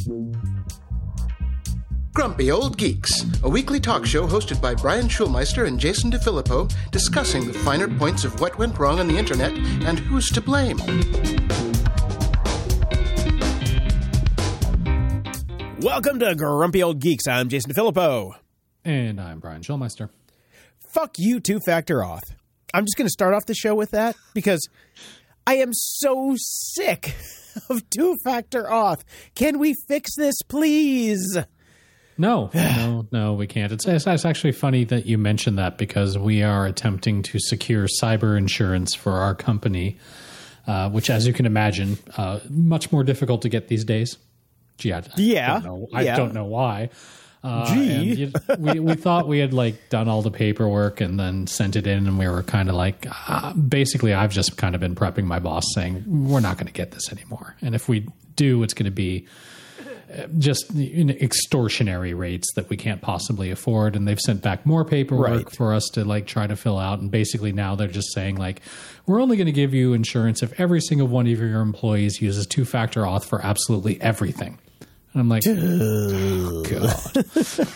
Grumpy Old Geeks, a weekly talk show hosted by Brian Schulmeister and Jason DeFilippo, discussing the finer points of what went wrong on the internet and who's to blame. Welcome to Grumpy Old Geeks. I'm Jason DeFilippo. And I'm Brian Schulmeister. Fuck you, two-factor auth. I'm just going to start off the show with that because I am so sick of two-factor auth. Can we fix this, please? No, we can't. It's actually funny that you mentioned that because we are attempting to secure cyber insurance for our company, which, as you can imagine, much more difficult to get these days. Gee, I don't know why. We thought we had done all the paperwork and then sent it in, and we were kind of basically, I've just kind of been prepping my boss saying we're not going to get this anymore, and if we do, it's going to be just extortionary rates that we can't possibly afford. And they've sent back more paperwork for us to try to fill out. And basically now they're just saying we're only going to give you insurance if every single one of your employees uses two-factor auth for absolutely everything. And I'm like, oh, God.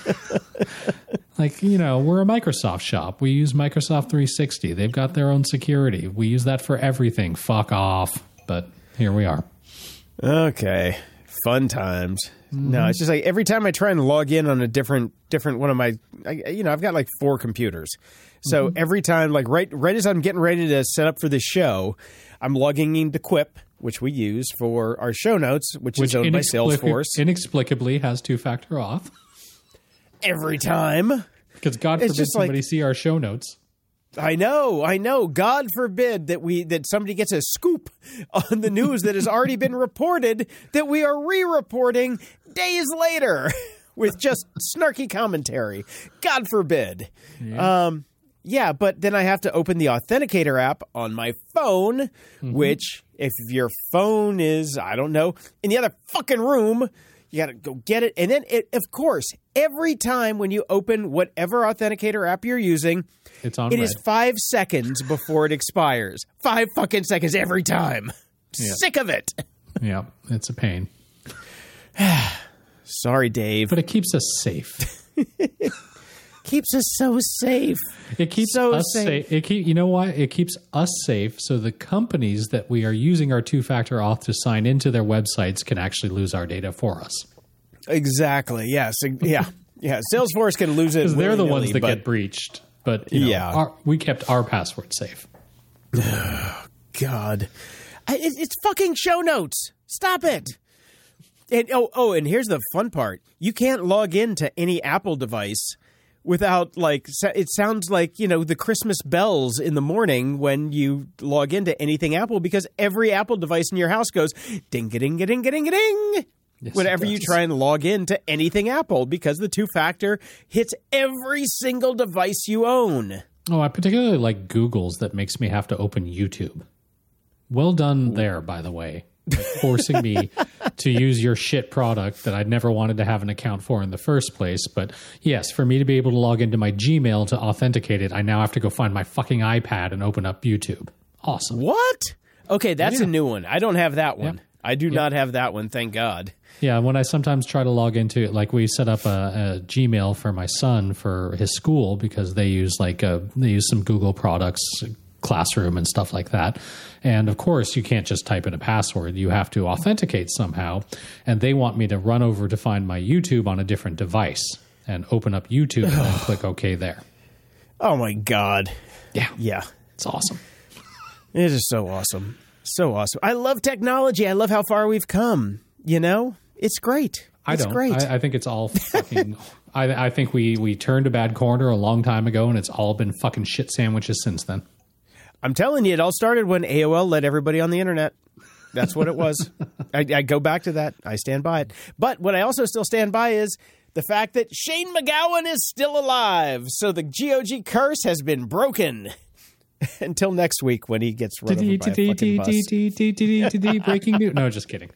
We're a Microsoft shop. We use Microsoft 360. They've got their own security. We use that for everything. Fuck off. But here we are. Okay. Fun times. Mm-hmm. No, it's just every time I try and log in on a different one of my, I've got 4 computers. So every time, right as I'm getting ready to set up for the show, I'm logging into Quip, which we use for our show notes, which is owned by Salesforce. Inexplicably has two-factor auth. Every time. Because God forbid somebody see our show notes. I know. God forbid that somebody gets a scoop on the news that has already been reported that we are re-reporting days later with just snarky commentary. God forbid. Yeah. But then I have to open the Authenticator app on my phone, which if your phone is, I don't know, in the other fucking room, you got to go get it. And then, of course, every time when you open whatever Authenticator app you're using, it is 5 seconds before it expires. 5 fucking seconds every time. Yeah. Sick of it. Yeah, it's a pain. Sorry, Dave. But it keeps us safe. Keeps us so safe. It keeps us safe. You know why? It keeps us safe so the companies that we are using our two-factor auth to sign into their websites can actually lose our data for us. Exactly. Yes. Yeah. Yeah. Salesforce can lose it. Because they're the ones that get breached. But we kept our password safe. Oh, God. It's fucking show notes. Stop it. And and here's the fun part. You can't log into any Apple device without it sounds like, the Christmas bells in the morning when you log into anything Apple, because every Apple device in your house goes ding-a-ding-a-ding-a-ding-a-ding. Yes, whenever you try and log into anything Apple, because the two-factor hits every single device you own. Oh, I particularly like Google's that makes me have to open YouTube. Well done there, by the way. Forcing me to use your shit product that I'd never wanted to have an account for in the first place. But yes, for me to be able to log into my Gmail to authenticate it, I now have to go find my fucking iPad and open up YouTube. Awesome. What? Okay, that's a new one. I don't have that one. Yep. I do not have that one, thank God. Yeah, when I sometimes try to log into it, we set up a Gmail for my son for his school because they use some Google products, Classroom and stuff like that. And of course, you can't just type in a password. You have to authenticate somehow. And they want me to run over to find my YouTube on a different device and open up YouTube and then click OK there. Oh, my God. Yeah. Yeah. It's awesome. It is so awesome. So awesome. I love technology. I love how far we've come. It's great. It's great. I think it's all fucking... I think we turned a bad corner a long time ago, and it's all been fucking shit sandwiches since then. I'm telling you, it all started when AOL let everybody on the internet. That's what it was. I go back to that. I stand by it. But what I also still stand by is the fact that Shane McGowan is still alive. So the GOG curse has been broken. Until next week when he gets run over by a fucking bus. Breaking news. No, just kidding.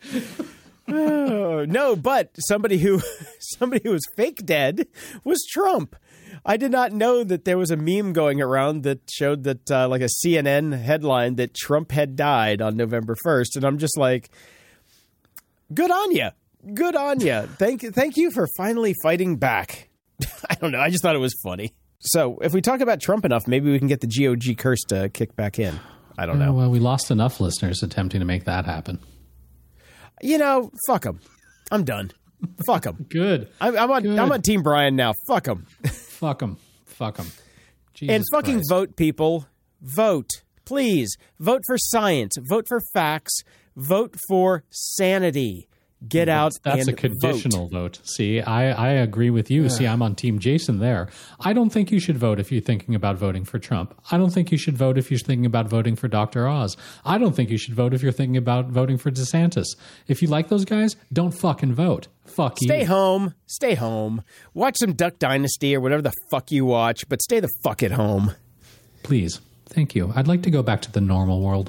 Oh, no, but somebody who was fake dead was Trump. I did not know that there was a meme going around that showed that like a CNN headline that Trump had died on November 1st. And I'm just like, good on you. Good on you. Thank you for finally fighting back. I don't know. I just thought it was funny. So if we talk about Trump enough, maybe we can get the GOG curse to kick back in. I don't know. Well, we lost enough listeners attempting to make that happen. Fuck them. I'm done. Fuck them. Good. I'm on Team Brian now. Fuck them. Fuck them. Fuck them. And fucking Christ. Vote, people. Vote. Please. Vote for science. Vote for facts. Vote for sanity. Get out and vote. That's a conditional vote. See, I agree with you. See, I'm on Team Jason there. I don't think you should vote if you're thinking about voting for Trump. I don't think you should vote if you're thinking about voting for Dr. Oz. I don't think you should vote if you're thinking about voting for DeSantis. If you like those guys, don't fucking vote. Fuck you. Stay home. Stay home. Watch some Duck Dynasty or whatever the fuck you watch, but stay the fuck at home. Please. Thank you. I'd like to go back to the normal world.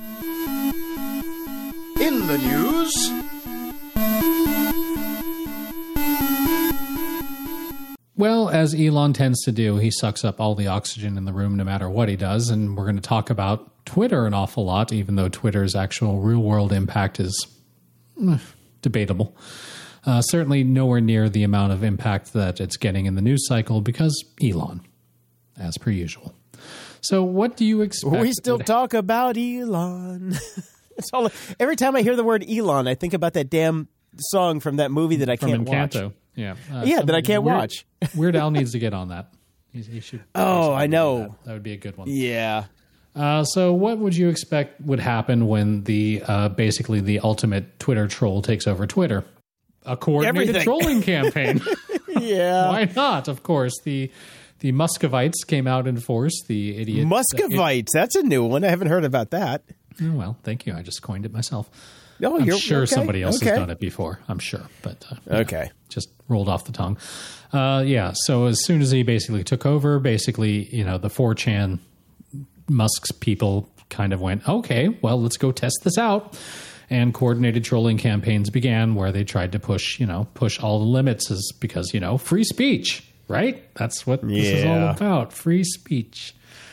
In the news... Well, as Elon tends to do, he sucks up all the oxygen in the room no matter what he does, and we're going to talk about Twitter an awful lot, even though Twitter's actual real-world impact is debatable. Certainly nowhere near the amount of impact that it's getting in the news cycle because Elon, as per usual. So what do you expect? We still talk about Elon. Every time I hear the word Elon, I think about that damn song from that movie that I can't watch. Yeah, that I can't watch. Weird Al needs to get on that. He should. Oh, I know. That would be a good one. Yeah. So what would you expect would happen when the basically the ultimate Twitter troll takes over Twitter? A coordinated trolling campaign. Yeah. Why not? Of course, the Muscovites came out in force. The idiot Muscovites. That's a new one. I haven't heard about that. Oh, well, thank you. I just coined it myself. Oh, I'm sure okay. Somebody else has done it before. I'm sure, but okay, just rolled off the tongue. So as soon as he basically took over, the 4chan Musk's people kind of went, okay, well, let's go test this out. And coordinated trolling campaigns began where they tried to push all the limits because free speech, right? That's what this is all about. Free speech.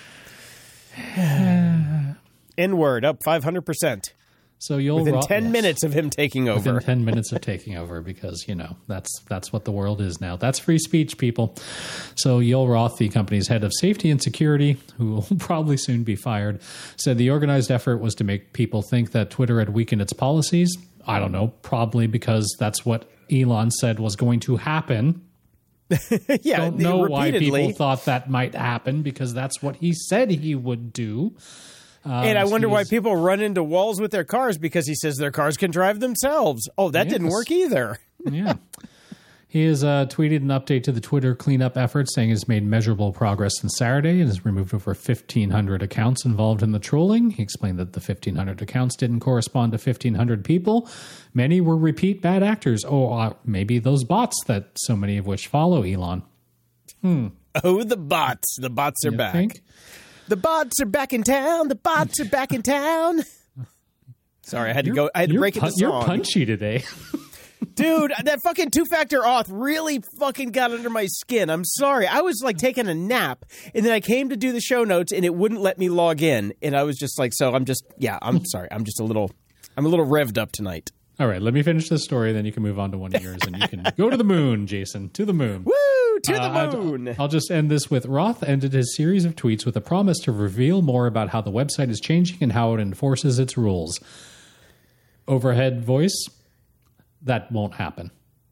N-word up 500%. So you'll within 10 minutes of him taking over. Within 10 minutes of taking over, because that's what the world is now. That's free speech, people. So Yoel Roth, the company's head of safety and security, who will probably soon be fired, said the organized effort was to make people think that Twitter had weakened its policies. I don't know, probably because that's what Elon said was going to happen. Don't know why people thought that might happen, because that's what he said he would do. And I wonder why people run into walls with their cars, because he says their cars can drive themselves. Oh, that didn't work either. Yeah. He has tweeted an update to the Twitter cleanup effort, saying he's made measurable progress since Saturday and has removed over 1,500 accounts involved in the trolling. He explained that the 1,500 accounts didn't correspond to 1,500 people. Many were repeat bad actors. Or maybe those bots that so many of which follow Elon. Oh, the bots. The bots are back. Think? The bots are back in town. The bots are back in town. Sorry, I had to break it the song. You're punchy today. Dude, that fucking two-factor auth really fucking got under my skin. I'm sorry. I was like taking a nap, and then I came to do the show notes, and it wouldn't let me log in. And I was just like, I'm sorry. I'm a little revved up tonight. All right, let me finish this story, then you can move on to one of yours, and you can go to the moon, Jason, to the moon. Woo! To the moon! I'll just end this with Roth ended his series of tweets with a promise to reveal more about how the website is changing and how it enforces its rules. Overhead voice, that won't happen.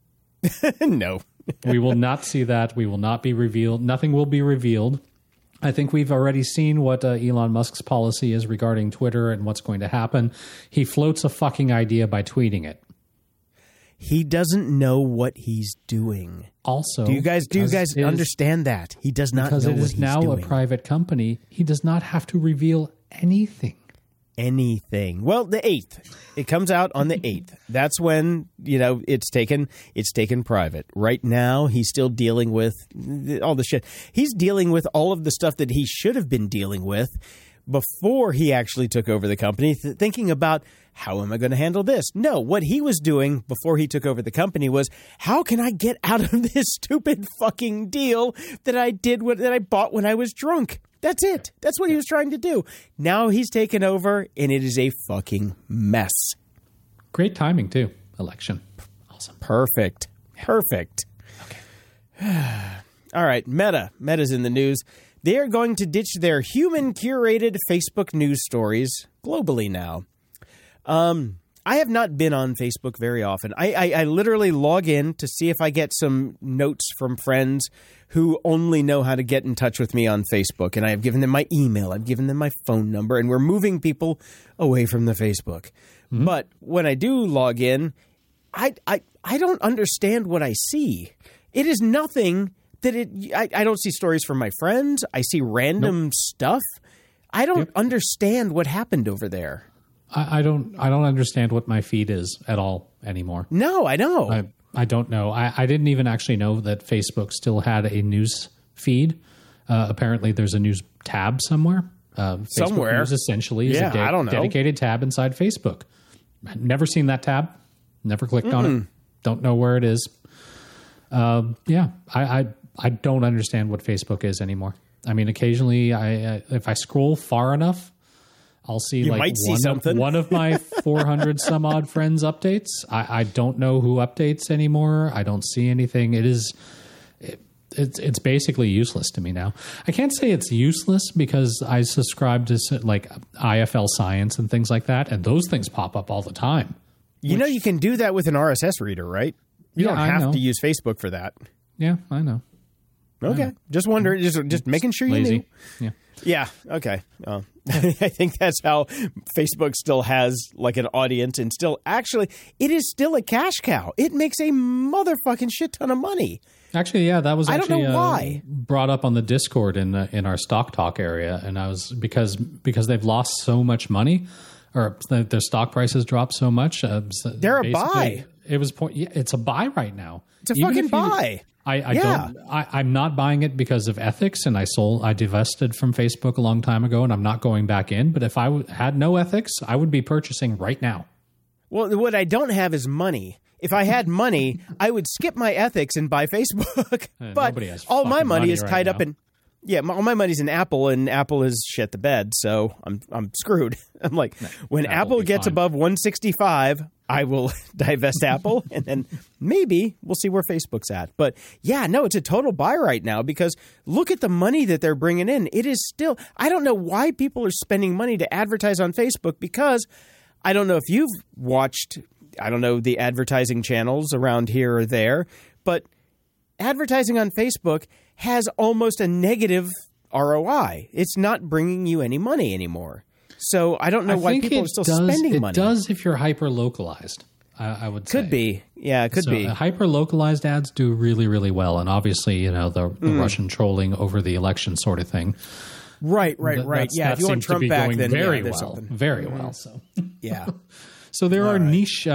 No. We will not see that. We will not be revealed. Nothing will be revealed. I think we've already seen what Elon Musk's policy is regarding Twitter and what's going to happen. He floats a fucking idea by tweeting it. He doesn't know what he's doing. Also, do you guys understand that? He does not know what he's doing. Because it is now a private company, he does not have to reveal anything. Well, the 8th. It comes out on the 8th. That's when, it's taken private. Right now, he's still dealing with all the shit. He's dealing with all of the stuff that he should have been dealing with before he actually took over the company, thinking about, how am I going to handle this? No, what he was doing before he took over the company was, how can I get out of this stupid fucking deal that I bought when I was drunk? That's it. That's what he was trying to do. Now he's taken over, and it is a fucking mess. Great timing, too. Election. I'll Perfect. Perfect. Okay. All right. Meta's in the news. They are going to ditch their human-curated Facebook news stories globally now. I have not been on Facebook very often. I literally log in to see if I get some notes from friends who only know how to get in touch with me on Facebook. And I have given them my email. I've given them my phone number. And we're moving people away from the Facebook. Mm-hmm. But when I do log in, I don't understand what I see. It is nothing that I don't see stories from my friends. I see random stuff. I don't understand what happened over there. I don't understand what my feed is at all anymore. No, I know. I don't know. I didn't even actually know that Facebook still had a news feed. Apparently, there's a news tab somewhere. Somewhere. Facebook News essentially is a I don't know. dedicated tab inside Facebook. Never seen that tab. Never clicked on it. Don't know where it is. I don't understand what Facebook is anymore. I mean, occasionally, if I scroll far enough, I'll see one of my 400 some odd friends updates. I don't know who updates anymore. I don't see anything. It's basically useless to me now. I can't say it's useless because I subscribe to like IFL Science and things like that, and those things pop up all the time. You know, you can do that with an RSS reader, right? You don't have to use Facebook for that. Yeah, I know. Okay, just wondering, just making sure you lazy. knew. Yeah. Okay. I think that's how Facebook still has like an audience, and still actually it is still a cash cow. It makes a motherfucking shit ton of money. Actually, yeah, that was actually, I don't know why brought up on the Discord in our Stock Talk area, and I was because they've lost so much money, or their stock prices dropped so much. They're a buy. It's a buy right now. It's a fucking buy. I'm not buying it because of ethics, and I divested from Facebook a long time ago, and I'm not going back in. But if I had no ethics, I would be purchasing right now. Well, what I don't have is money. If I had money, I would skip my ethics and buy Facebook. But all my money is tied up in all my money's in Apple, and Apple is shit the bed, so I'm screwed. I'm like, when Apple gets above 165, I will divest Apple, and then maybe we'll see where Facebook's at. But yeah, no, it's a total buy right now because look at the money that they're bringing in. It is still, I don't know why people are spending money to advertise on Facebook, because I don't know if you've watched, the advertising channels around here or there, but advertising on Facebook has almost a negative ROI. It's not bringing you any money anymore. So I don't know why people are still spending money. It does if you're hyper-localized, I would say. Could be. Yeah, it could be. Hyper-localized ads do really, really well. And obviously, the Russian trolling over the election sort of thing. Right. If you want Trump back, then very well. Very well. So yeah. So there are niche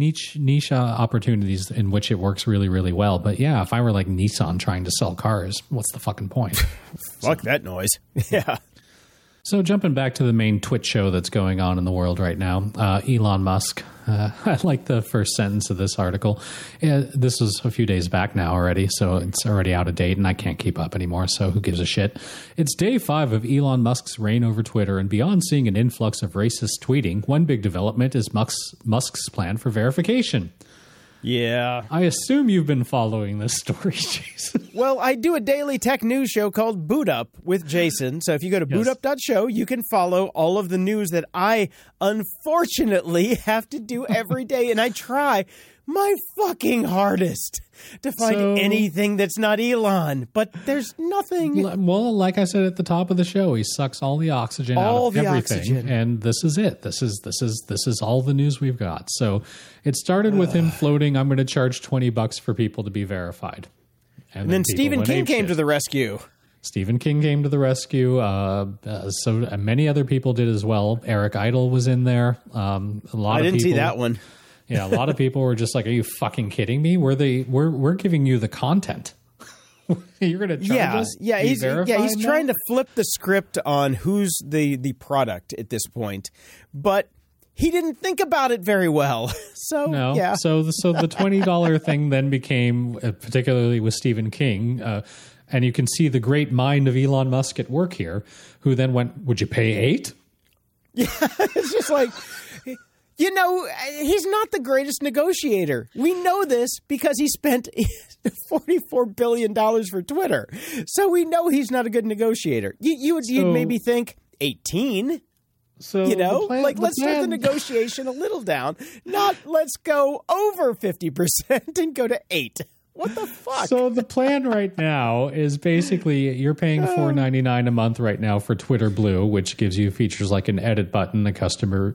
opportunities in which it works really, really well. But yeah, if I were like Nissan trying to sell cars, what's the fucking point? Fuck that noise. Yeah. So jumping back to the main Twitch show that's going on in the world right now, Elon Musk. I like the first sentence of this article. This was a few days back now already, so it's already out of date, and I can't keep up anymore, so who gives a shit? It's day 5 of Elon Musk's reign over Twitter, and beyond seeing an influx of racist tweeting, one big development is Musk's plan for verification. Yeah. I assume you've been following this story, Jason. Well, I do a daily tech news show called Boot Up with Jason. So if you go to bootup.show, you can follow all of the news that I unfortunately have to do every day. And I try my fucking hardest to find anything that's not Elon, but there's nothing. Well, like I said at the top of the show, he sucks all the oxygen out of everything, and this is it. This is all the news we've got. So it started with him floating, "I'm going to charge $20 for people to be verified," and then Stephen King came to the rescue. Stephen King came to the rescue. So many other people did as well. Eric Idle was in there. I didn't see that one. Yeah, a lot of people were just like, "Are you fucking kidding me? We're giving you the content. You're going to charge us?" Yeah, he's trying to flip the script on who's the product at this point, but he didn't think about it very well. So yeah. So the $20 thing then became, particularly with Stephen King, and you can see the great mind of Elon Musk at work here, who then went, "Would you pay $8?" Yeah, it's just like, You know, he's not the greatest negotiator. We know this because he spent $44 billion for Twitter. So we know he's not a good negotiator. You'd maybe think 18. So you know, let's start the negotiation a little down. Not let's go over 50% and go to 8. What the fuck? So the plan right now is basically you're paying $4.99 a month right now for Twitter Blue, which gives you features like an edit button, a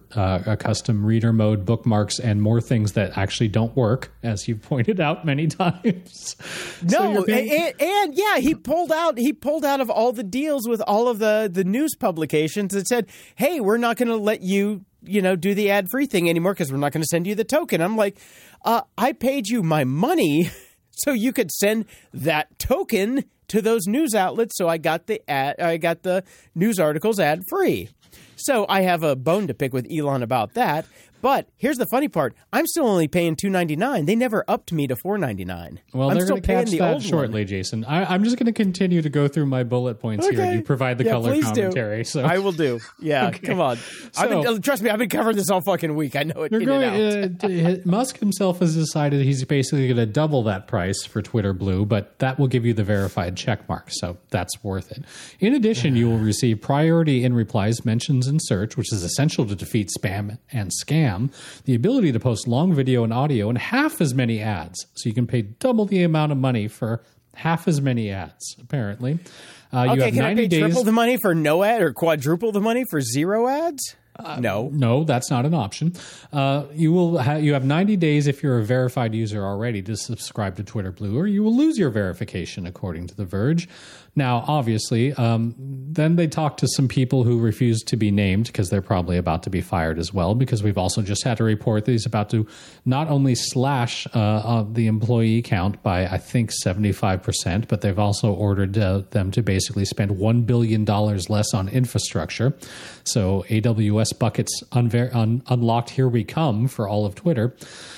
custom reader mode, bookmarks, and more things that actually don't work, as you've pointed out many times. No, and yeah, he pulled out of all the deals with all of the news publications that said, "Hey, we're not going to let you." Do the ad-free thing anymore because we're not going to send you the token. I'm like, I paid you my money so you could send that token to those news outlets. So I got the news articles ad-free. So I have a bone to pick with Elon about that. But here's the funny part. I'm still only paying $2.99. They never upped me to $4.99. Well, they're going to catch that shortly, Jason. I'm just going to continue to go through my bullet points here. You provide the color commentary. So I will do. Yeah, come on. Trust me, I've been covering this all fucking week. I know it. Musk himself has decided he's basically going to double that price for Twitter Blue, but that will give you the verified check mark. So that's worth it. In addition, you will receive priority in replies, mentions, and search, which is essential to defeat spam and scam. The ability to post long video and audio and half as many ads. So you can pay double the amount of money for half as many ads, apparently. You have 90 can I pay days. Triple the money for no ad or quadruple the money for zero ads? No, that's not an option. You have 90 days if you're a verified user already to subscribe to Twitter Blue, or you will lose your verification, according to The Verge. Now, obviously, then they talked to some people who refused to be named because they're probably about to be fired as well, because we've also just had a report that he's about to not only slash the employee count by, I think, 75%, but they've also ordered them to basically spend $1 billion less on infrastructure. So AWS buckets unlocked, here we come for all of Twitter.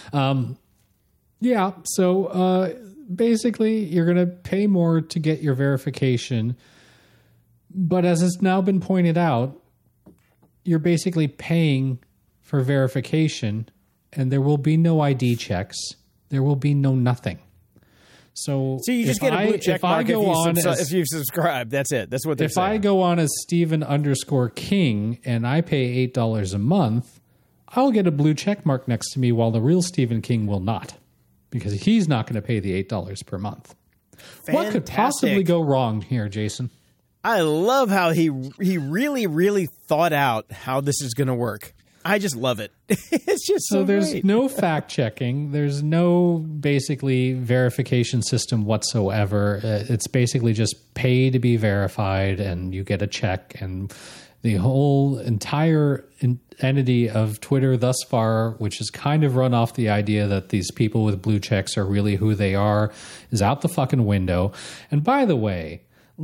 Basically, you're going to pay more to get your verification. But as has now been pointed out, you're basically paying for verification, and there will be no ID checks. There will be no nothing. So you just get a blue check mark if you subscribe. That's it. That's what they're saying. If I go on as Stephen_King and I pay $8 a month, I'll get a blue check mark next to me, while the real Stephen King will not, because he's not going to pay the $8 per month. Fantastic. What could possibly go wrong here, Jason? I love how he really, really thought out how this is going to work. I just love it. It's just so there's great. No fact checking. There's no basically verification system whatsoever. It's basically just pay to be verified, and you get a check. And the whole entire entity of Twitter thus far, which has kind of run off the idea that these people with blue checks are really who they are, is out the fucking window. And by the way,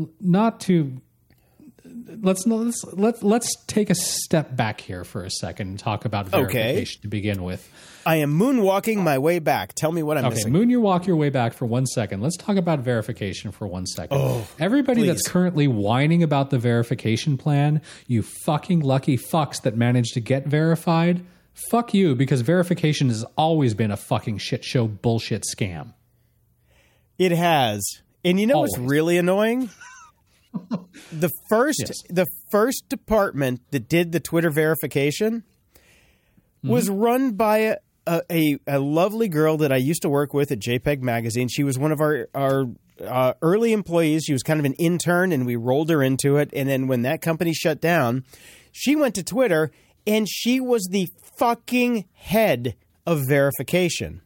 let's take a step back here for a second and talk about verification to begin with. I am moonwalking my way back. Tell me what I'm missing. Moonwalk your way back for 1 second. Let's talk about verification for 1 second. Everybody that's currently whining about the verification plan, you fucking lucky fucks that managed to get verified, fuck you, because verification has always been a fucking shit show bullshit scam. It has. And you know what's really annoying? The first department that did the Twitter verification was run by a lovely girl that I used to work with at JPEG Magazine. She was one of our early employees. She was kind of an intern, and we rolled her into it. And then when that company shut down, she went to Twitter, and she was the fucking head of verification.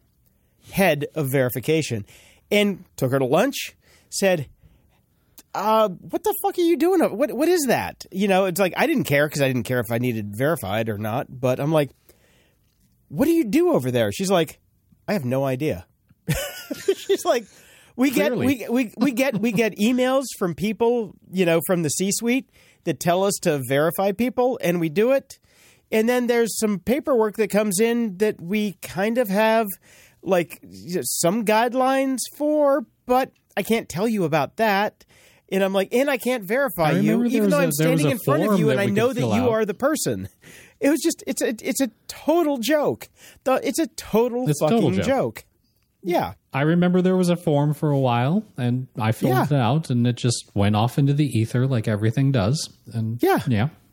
And took her to lunch, said, what the fuck are you doing? What is that? It's like, I didn't care because I didn't care if I needed verified or not. But I'm like, what do you do over there? She's like, I have no idea. She's like, we get emails from people, from the C-suite that tell us to verify people, and we do it. And then there's some paperwork that comes in that we kind of have like some guidelines for, but I can't tell you about that. And I'm like, and I can't verify you, even though I'm standing in front of you and I know that you are the person. It was just it's a total joke. It's a total fucking joke. Yeah. I remember there was a form for a while, and I filled it out, and it just went off into the ether like everything does. And yeah.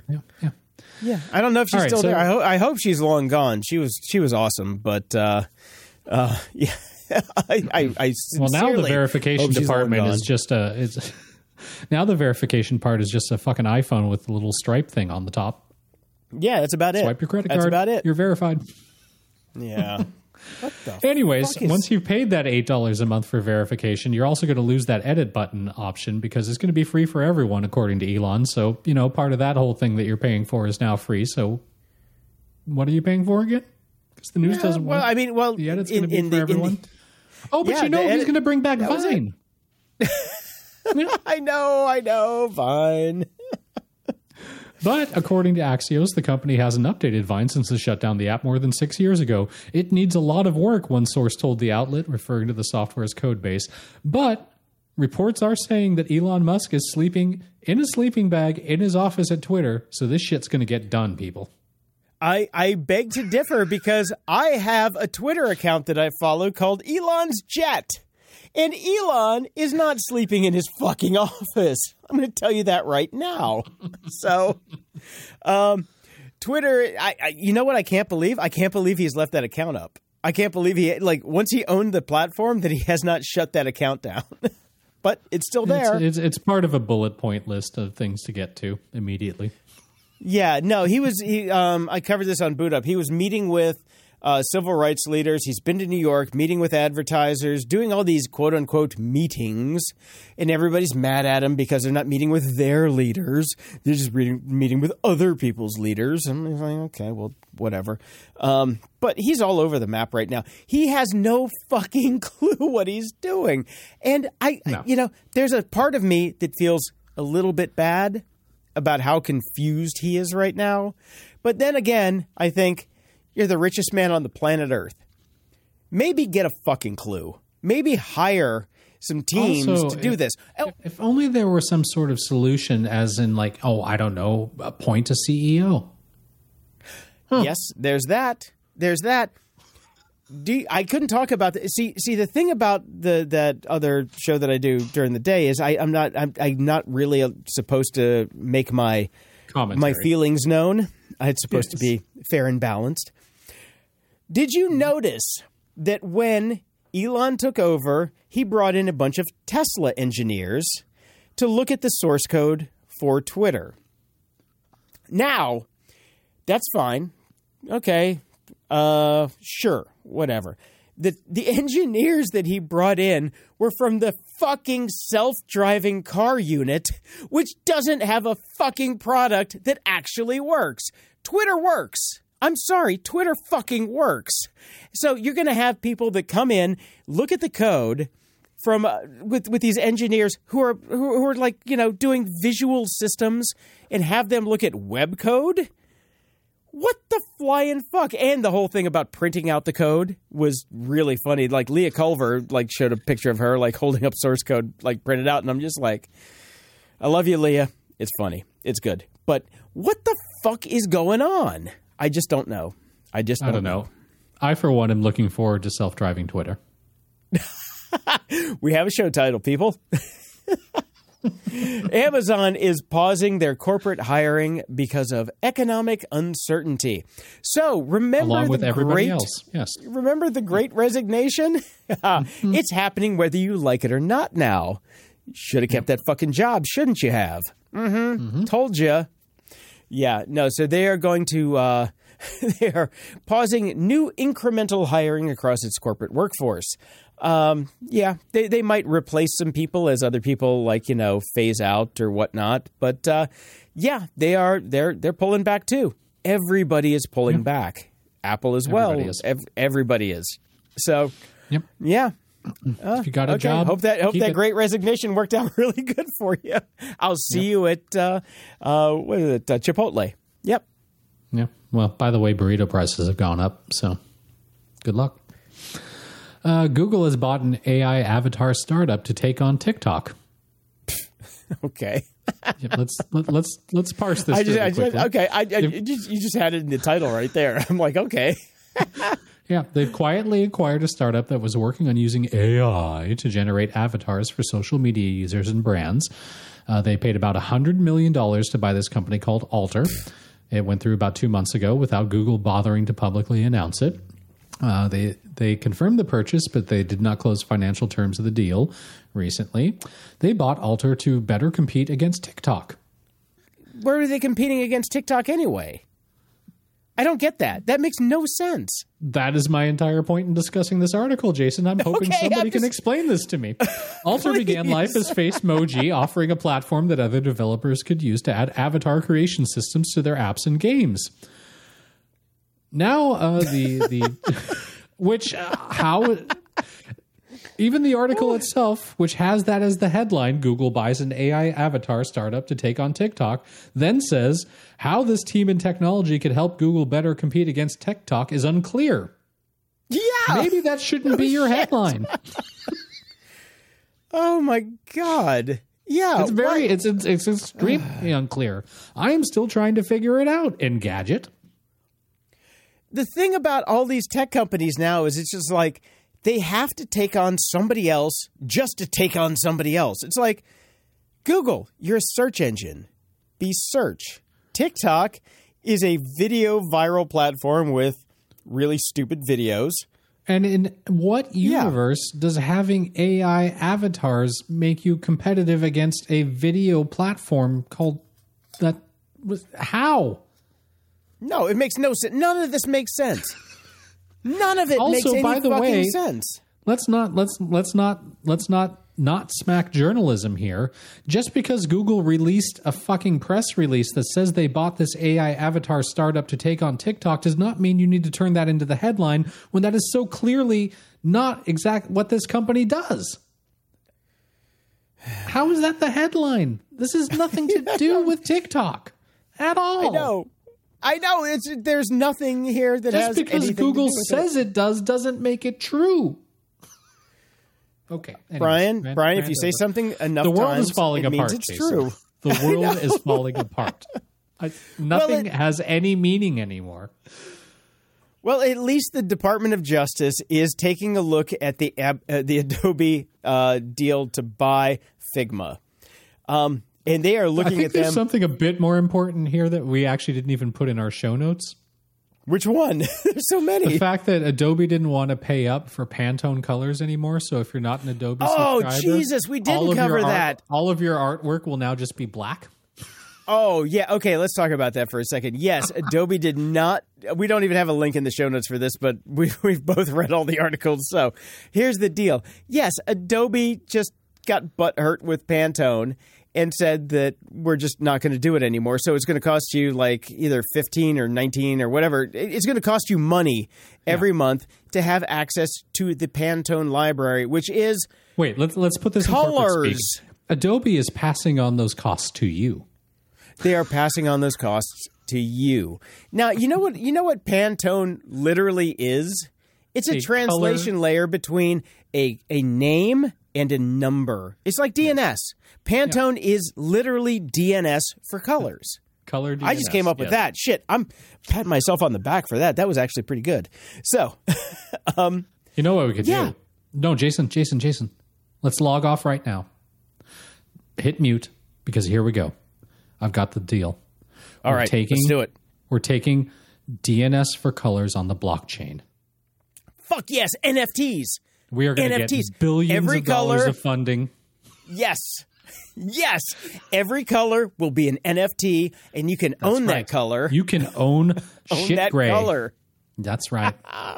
I don't know if she's still there. I hope she's long gone. She was awesome, but I well, now the verification department is just now the verification part is just a fucking iPhone with a little stripe thing on the top. Yeah, that's about it. Swipe your credit card. That's about it. You're verified. Yeah. Anyways, once you've paid that $8 a month for verification, you're also going to lose that edit button option because it's going to be free for everyone, according to Elon. So, part of that whole thing that you're paying for is now free. So what are you paying for again? Because the news doesn't work. The edit's going to be for everyone. But he's going to bring back Vine. I know, Vine. But according to Axios, the company hasn't updated Vine since it shut down the app more than 6 years ago. It needs a lot of work, one source told the outlet, referring to the software's code base. But reports are saying that Elon Musk is sleeping in a sleeping bag in his office at Twitter, so this shit's going to get done, people. I beg to differ because I have a Twitter account that I follow called Elon's Jet. And Elon is not sleeping in his fucking office. I'm going to tell you that right now. So, Twitter, you know what I can't believe? I can't believe he's left that account up. I can't believe once he owned the platform, that he has not shut that account down. But it's still there. It's part of a bullet point list of things to get to immediately. Yeah, no, I covered this on Boot Up. He was meeting with civil rights leaders. He's been to New York, meeting with advertisers, doing all these quote unquote meetings, and everybody's mad at him because they're not meeting with their leaders. They're just meeting with other people's leaders. And he's like, okay, well, whatever. But he's all over the map right now. He has no fucking clue what he's doing. And there's a part of me that feels a little bit bad about how confused he is right now. But then again, I think, you're the richest man on the planet Earth. Maybe get a fucking clue. Maybe hire some teams to do this. If only there were some sort of solution, as in appoint a CEO. Huh. Yes, there's that. I couldn't talk about that. See, the thing about that other show that I do during the day is I'm not really supposed to make my feelings known. It's supposed to be fair and balanced. Did you notice that when Elon took over, he brought in a bunch of Tesla engineers to look at the source code for Twitter? Now, that's fine. Okay. Sure. Whatever. The engineers that he brought in were from the fucking self-driving car unit, which doesn't have a fucking product that actually works. Twitter works. I'm sorry, Twitter fucking works. So you're going to have people that come in, look at the code from with these engineers who are doing visual systems, and have them look at web code. What the flying fuck? And the whole thing about printing out the code was really funny. Like Leah Culver showed a picture of her holding up source code printed out, and I'm just like, I love you, Leah. It's funny. It's good. But what the fuck is going on? I just don't know. I don't know. I, for one, am looking forward to self-driving Twitter. We have a show title, people. Amazon is pausing their corporate hiring because of economic uncertainty. So remember, along with everybody else. Yes. Remember the Great Resignation? It's happening whether you like it or not now. Should have kept that fucking job, shouldn't you have? Told you. Yeah, no, so they are going to they are pausing new incremental hiring across its corporate workforce. They might replace some people as other people phase out or whatnot. But they're pulling back too. Everybody is pulling back. Apple as well. Everybody is. So yeah. If you got a job, hope that Great Resignation worked out really good for you. I'll see you at Chipotle. Yep. Yeah. Well, by the way, burrito prices have gone up, so good luck. Google has bought an AI avatar startup to take on TikTok. Okay. Yeah, let's parse this. You just had it in the title right there. I'm like, okay. Yeah, they've quietly acquired a startup that was working on using AI to generate avatars for social media users and brands. They paid about $100 million to buy this company called Alter. It went through about 2 months ago without Google bothering to publicly announce it. They confirmed the purchase, but they did not close financial terms of the deal recently. They bought Alter to better compete against TikTok. Where are they competing against TikTok anyway? I don't get that. That makes no sense. That is my entire point in discussing this article, Jason. I'm hoping somebody can explain this to me. Alter began life as Facemoji, offering a platform that other developers could use to add avatar creation systems to their apps and games. Now, even the article itself, which has that as the headline, Google buys an AI avatar startup to take on TikTok, then says how this team in technology could help Google better compete against TikTok is unclear. Yeah. Maybe that shouldn't be your headline. Oh my God. Yeah. It's extremely unclear. I am still trying to figure it out, Engadget. The thing about all these tech companies now is it's just like they have to take on somebody else just to take on somebody else. It's like, Google, you're a search engine. Be search. TikTok is a video viral platform with really stupid videos. And in what universe does having AI avatars make you competitive against a video platform called that? How? No, it makes no sense. None of this makes sense. None of it also, makes any by the fucking way, sense. Let's not smack journalism here. Just because Google released a fucking press release that says they bought this AI avatar startup to take on TikTok does not mean you need to turn that into the headline when that is so clearly not exact what this company does. How is that the headline? This has nothing to do with TikTok at all. I know. There's nothing here that has anything to do with it. Just because Google says it does doesn't make it true. Okay. Anyways, Brian, if you say something enough times, the world is falling apart. It's true. The world is falling apart. Nothing has any meaning anymore. Well, at least the Department of Justice is taking a look at the Adobe deal to buy Figma. And they are looking at them. There's something a bit more important here that we actually didn't even put in our show notes. Which one? There's so many. The fact that Adobe didn't want to pay up for Pantone colors anymore. So if you're not an Adobe subscriber, Jesus, we didn't cover that. All of your artwork will now just be black. Oh, yeah. Okay, let's talk about that for a second. Yes, Adobe did not. We don't even have a link in the show notes for this, but we've both read all the articles. So here's the deal. Yes, Adobe just got butthurt with Pantone and said that we're just not going to do it anymore. So it's going to cost you like either 15 or 19 or whatever. It's going to cost you money every month to have access to the Pantone library, which is Wait, let's put this colors. in corporate speak. Adobe is passing on those costs to you. They are passing on those costs to you. Now, you know what Pantone literally is? It's a translation layer between a name and a number. It's like DNS. Pantone is literally DNS for colors. Color DNS. I just came up with that. Shit, I'm patting myself on the back for that. That was actually pretty good. So, you know what we could do? No, Jason. Let's log off right now. Hit mute because here we go. I've got the deal. All right, let's do it. We're taking DNS for colors on the blockchain. Fuck yes, NFTs. We are going to get billions of dollars of funding. Yes. Yes. Every color will be an NFT, and you can own that color. You can own shit that gray. Color. That's right.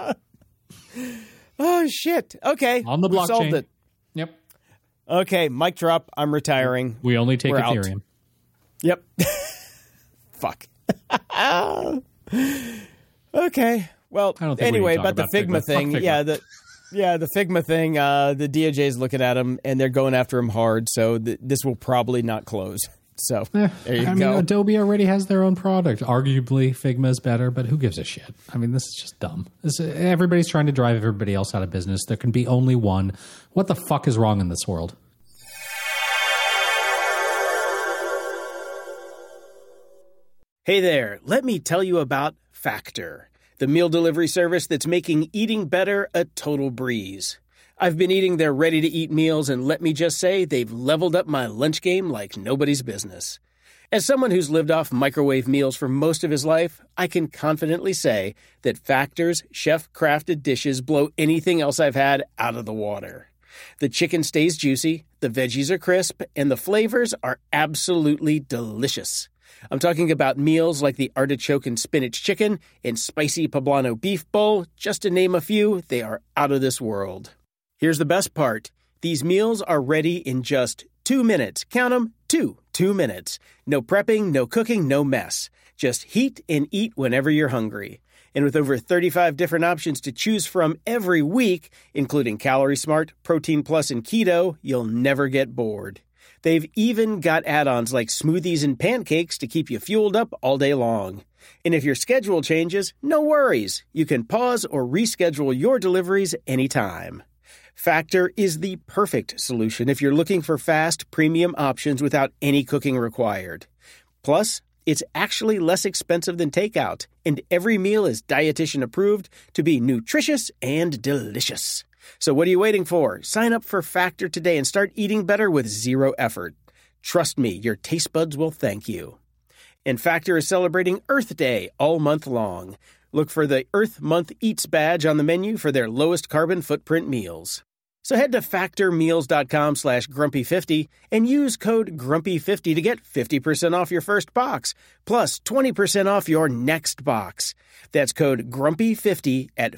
Oh, shit. Okay. On the blockchain. Solved it. Yep. Okay, mic drop. I'm retiring. We only take We're Ethereum. Out. Yep. Fuck. Okay. Well, anyway, about the Figma thing. Figma. The Figma thing, the DOJ is looking at him, and they're going after him hard, so this will probably not close. So, there you go. I mean, Adobe already has their own product. Arguably, Figma is better, but who gives a shit? I mean, this is just dumb. Everybody's trying to drive everybody else out of business. There can be only one. What the fuck is wrong in this world? Hey there, let me tell you about Factor, the meal delivery service that's making eating better a total breeze. I've been eating their ready-to-eat meals, and let me just say, they've leveled up my lunch game like nobody's business. As someone who's lived off microwave meals for most of his life, I can confidently say that Factor's chef-crafted dishes blow anything else I've had out of the water. The chicken stays juicy, the veggies are crisp, and the flavors are absolutely delicious. I'm talking about meals like the artichoke and spinach chicken and spicy poblano beef bowl. Just to name a few, they are out of this world. Here's the best part. These meals are ready in just 2 minutes. Count them, 2 minutes. No prepping, no cooking, no mess. Just heat and eat whenever you're hungry. And with over 35 different options to choose from every week, including Calorie Smart, Protein Plus, and Keto, you'll never get bored. They've even got add-ons like smoothies and pancakes to keep you fueled up all day long. And if your schedule changes, no worries. You can pause or reschedule your deliveries anytime. Factor is the perfect solution if you're looking for fast, premium options without any cooking required. Plus, it's actually less expensive than takeout, and every meal is dietitian approved to be nutritious and delicious. So what are you waiting for? Sign up for Factor today and start eating better with zero effort. Trust me, your taste buds will thank you. And Factor is celebrating Earth Day all month long. Look for the Earth Month Eats badge on the menu for their lowest carbon footprint meals. So head to factormeals.com/grumpy50 and use code grumpy50 to get 50% off your first box, plus 20% off your next box. That's code grumpy50 at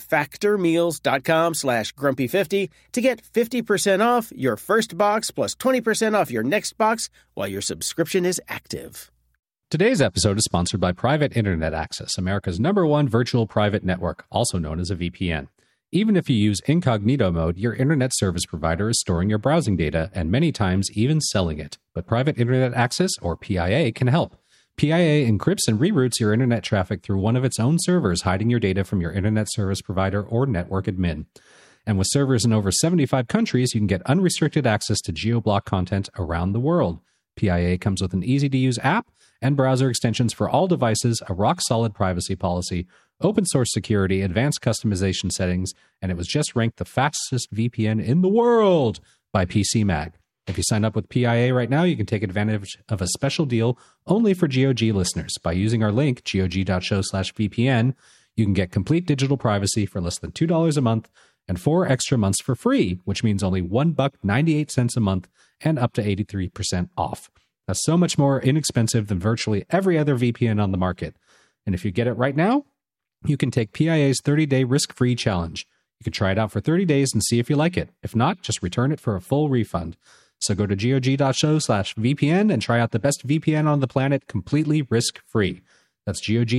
factormeals.com/grumpy50 to get 50% off your first box plus 20% off your next box while your subscription is active. Today's episode is sponsored by Private Internet Access, America's #1 virtual private network, also known as a VPN. Even if you use incognito mode, your internet service provider is storing your browsing data and many times even selling it. But Private Internet Access, or PIA, can help. PIA encrypts and reroutes your internet traffic through one of its own servers, hiding your data from your internet service provider or network admin. And with servers in over 75 countries, you can get unrestricted access to geo-block content around the world. PIA comes with an easy-to-use app and browser extensions for all devices, a rock-solid privacy policy, open-source security, advanced customization settings, and it was just ranked the fastest VPN in the world by PCMag. If you sign up with PIA right now, you can take advantage of a special deal only for GOG listeners. By using our link, gog.show/VPN, you can get complete digital privacy for less than $2 a month and 4 extra months for free, which means only $1.98 a month and up to 83% off. That's so much more inexpensive than virtually every other VPN on the market. And if you get it right now, you can take PIA's 30-day risk-free challenge. You can try it out for 30 days and see if you like it. If not, just return it for a full refund. So go to gog.show/VPN and try out the best VPN on the planet completely risk-free. That's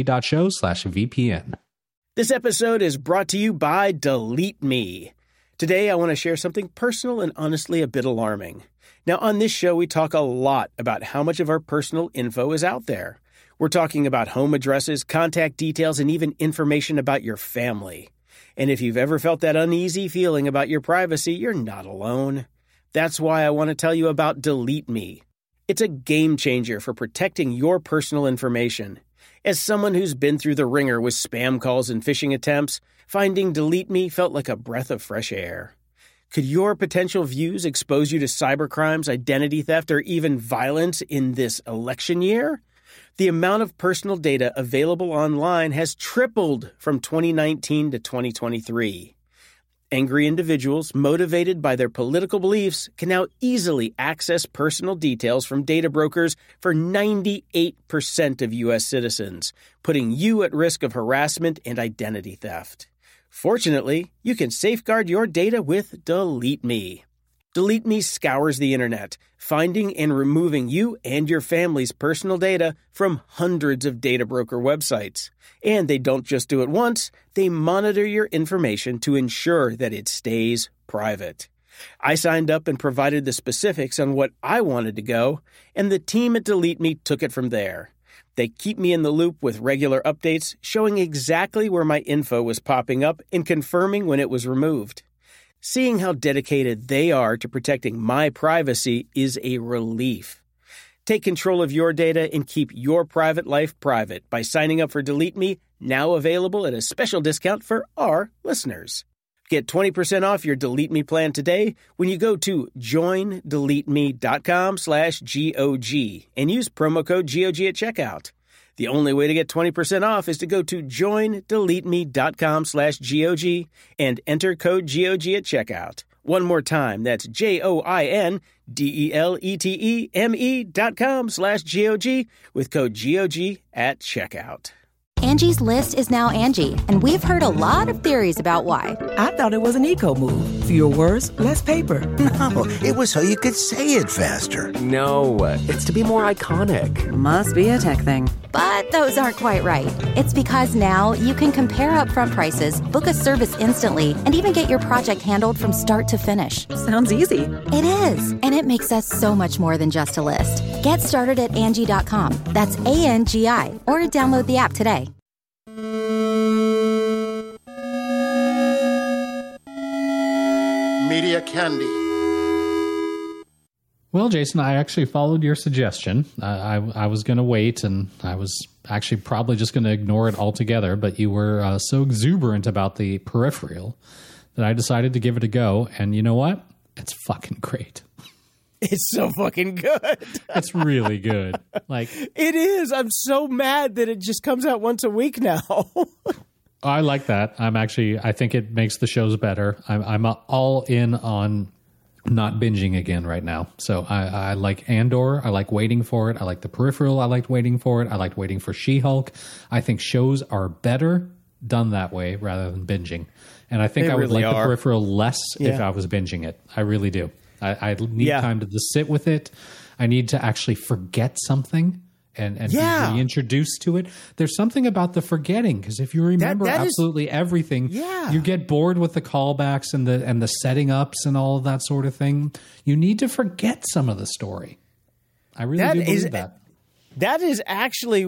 gog.show/VPN. This episode is brought to you by Delete Me. Today, I want to share something personal and honestly a bit alarming. Now, on this show, we talk a lot about how much of our personal info is out there. We're talking about home addresses, contact details, and even information about your family. And if you've ever felt that uneasy feeling about your privacy, you're not alone. That's why I want to tell you about Delete Me. It's a game changer for protecting your personal information. As someone who's been through the ringer with spam calls and phishing attempts, finding Delete Me felt like a breath of fresh air. Could your potential views expose you to cybercrimes, identity theft, or even violence in this election year? The amount of personal data available online has tripled from 2019 to 2023. Angry individuals, motivated by their political beliefs, can now easily access personal details from data brokers for 98% of U.S. citizens, putting you at risk of harassment and identity theft. Fortunately, you can safeguard your data with Delete Me. Delete Me scours the internet, finding and removing you and your family's personal data from hundreds of data broker websites. And they don't just do it once, they monitor your information to ensure that it stays private. I signed up and provided the specifics on what I wanted to go, and the team at Delete Me took it from there. They keep me in the loop with regular updates, showing exactly where my info was popping up and confirming when it was removed. Seeing how dedicated they are to protecting my privacy is a relief. Take control of your data and keep your private life private by signing up for Delete Me, now available at a special discount for our listeners. Get 20% off your Delete Me plan today when you go to joindeleteme.com/GOG and use promo code GOG at checkout. The only way to get 20% off is to go to joindeleteme.com/GOG and enter code GOG at checkout. One more time, that's joindeleteme.com/GOG with code GOG at checkout. Angie's List is now Angie, and we've heard a lot of theories about why. I thought it was an eco move. Fewer words, less paper. No, it was so you could say it faster. No, it's to be more iconic. Must be a tech thing. But those aren't quite right. It's because now you can compare upfront prices, book a service instantly, and even get your project handled from start to finish. Sounds easy. It is, and it makes us so much more than just a list. Get started at Angie.com. That's ANGI, or download the app today. Media Candy. Well, Jason, I actually followed your suggestion. I was going to wait, and I was actually probably just going to ignore it altogether, but you were so exuberant about the Peripheral that I decided to give it a go, and you know what? It's fucking great. It's so fucking good. It's really good. Like, it is. I'm so mad that it just comes out once a week now. I like that. I think it makes the shows better. I'm all in on not binging again right now. So I like Andor. I like waiting for it. I like The Peripheral. I liked waiting for it. I liked waiting for She-Hulk. I think shows are better done that way rather than binging. And I think I would like The Peripheral less if I was binging it. I really do. I need time to just sit with it. I need to actually forget something and be reintroduced to it. There's something about the forgetting, because if you remember absolutely everything, you get bored with the callbacks and the setting ups and all of that sort of thing. You need to forget some of the story. I really do believe that. That is actually,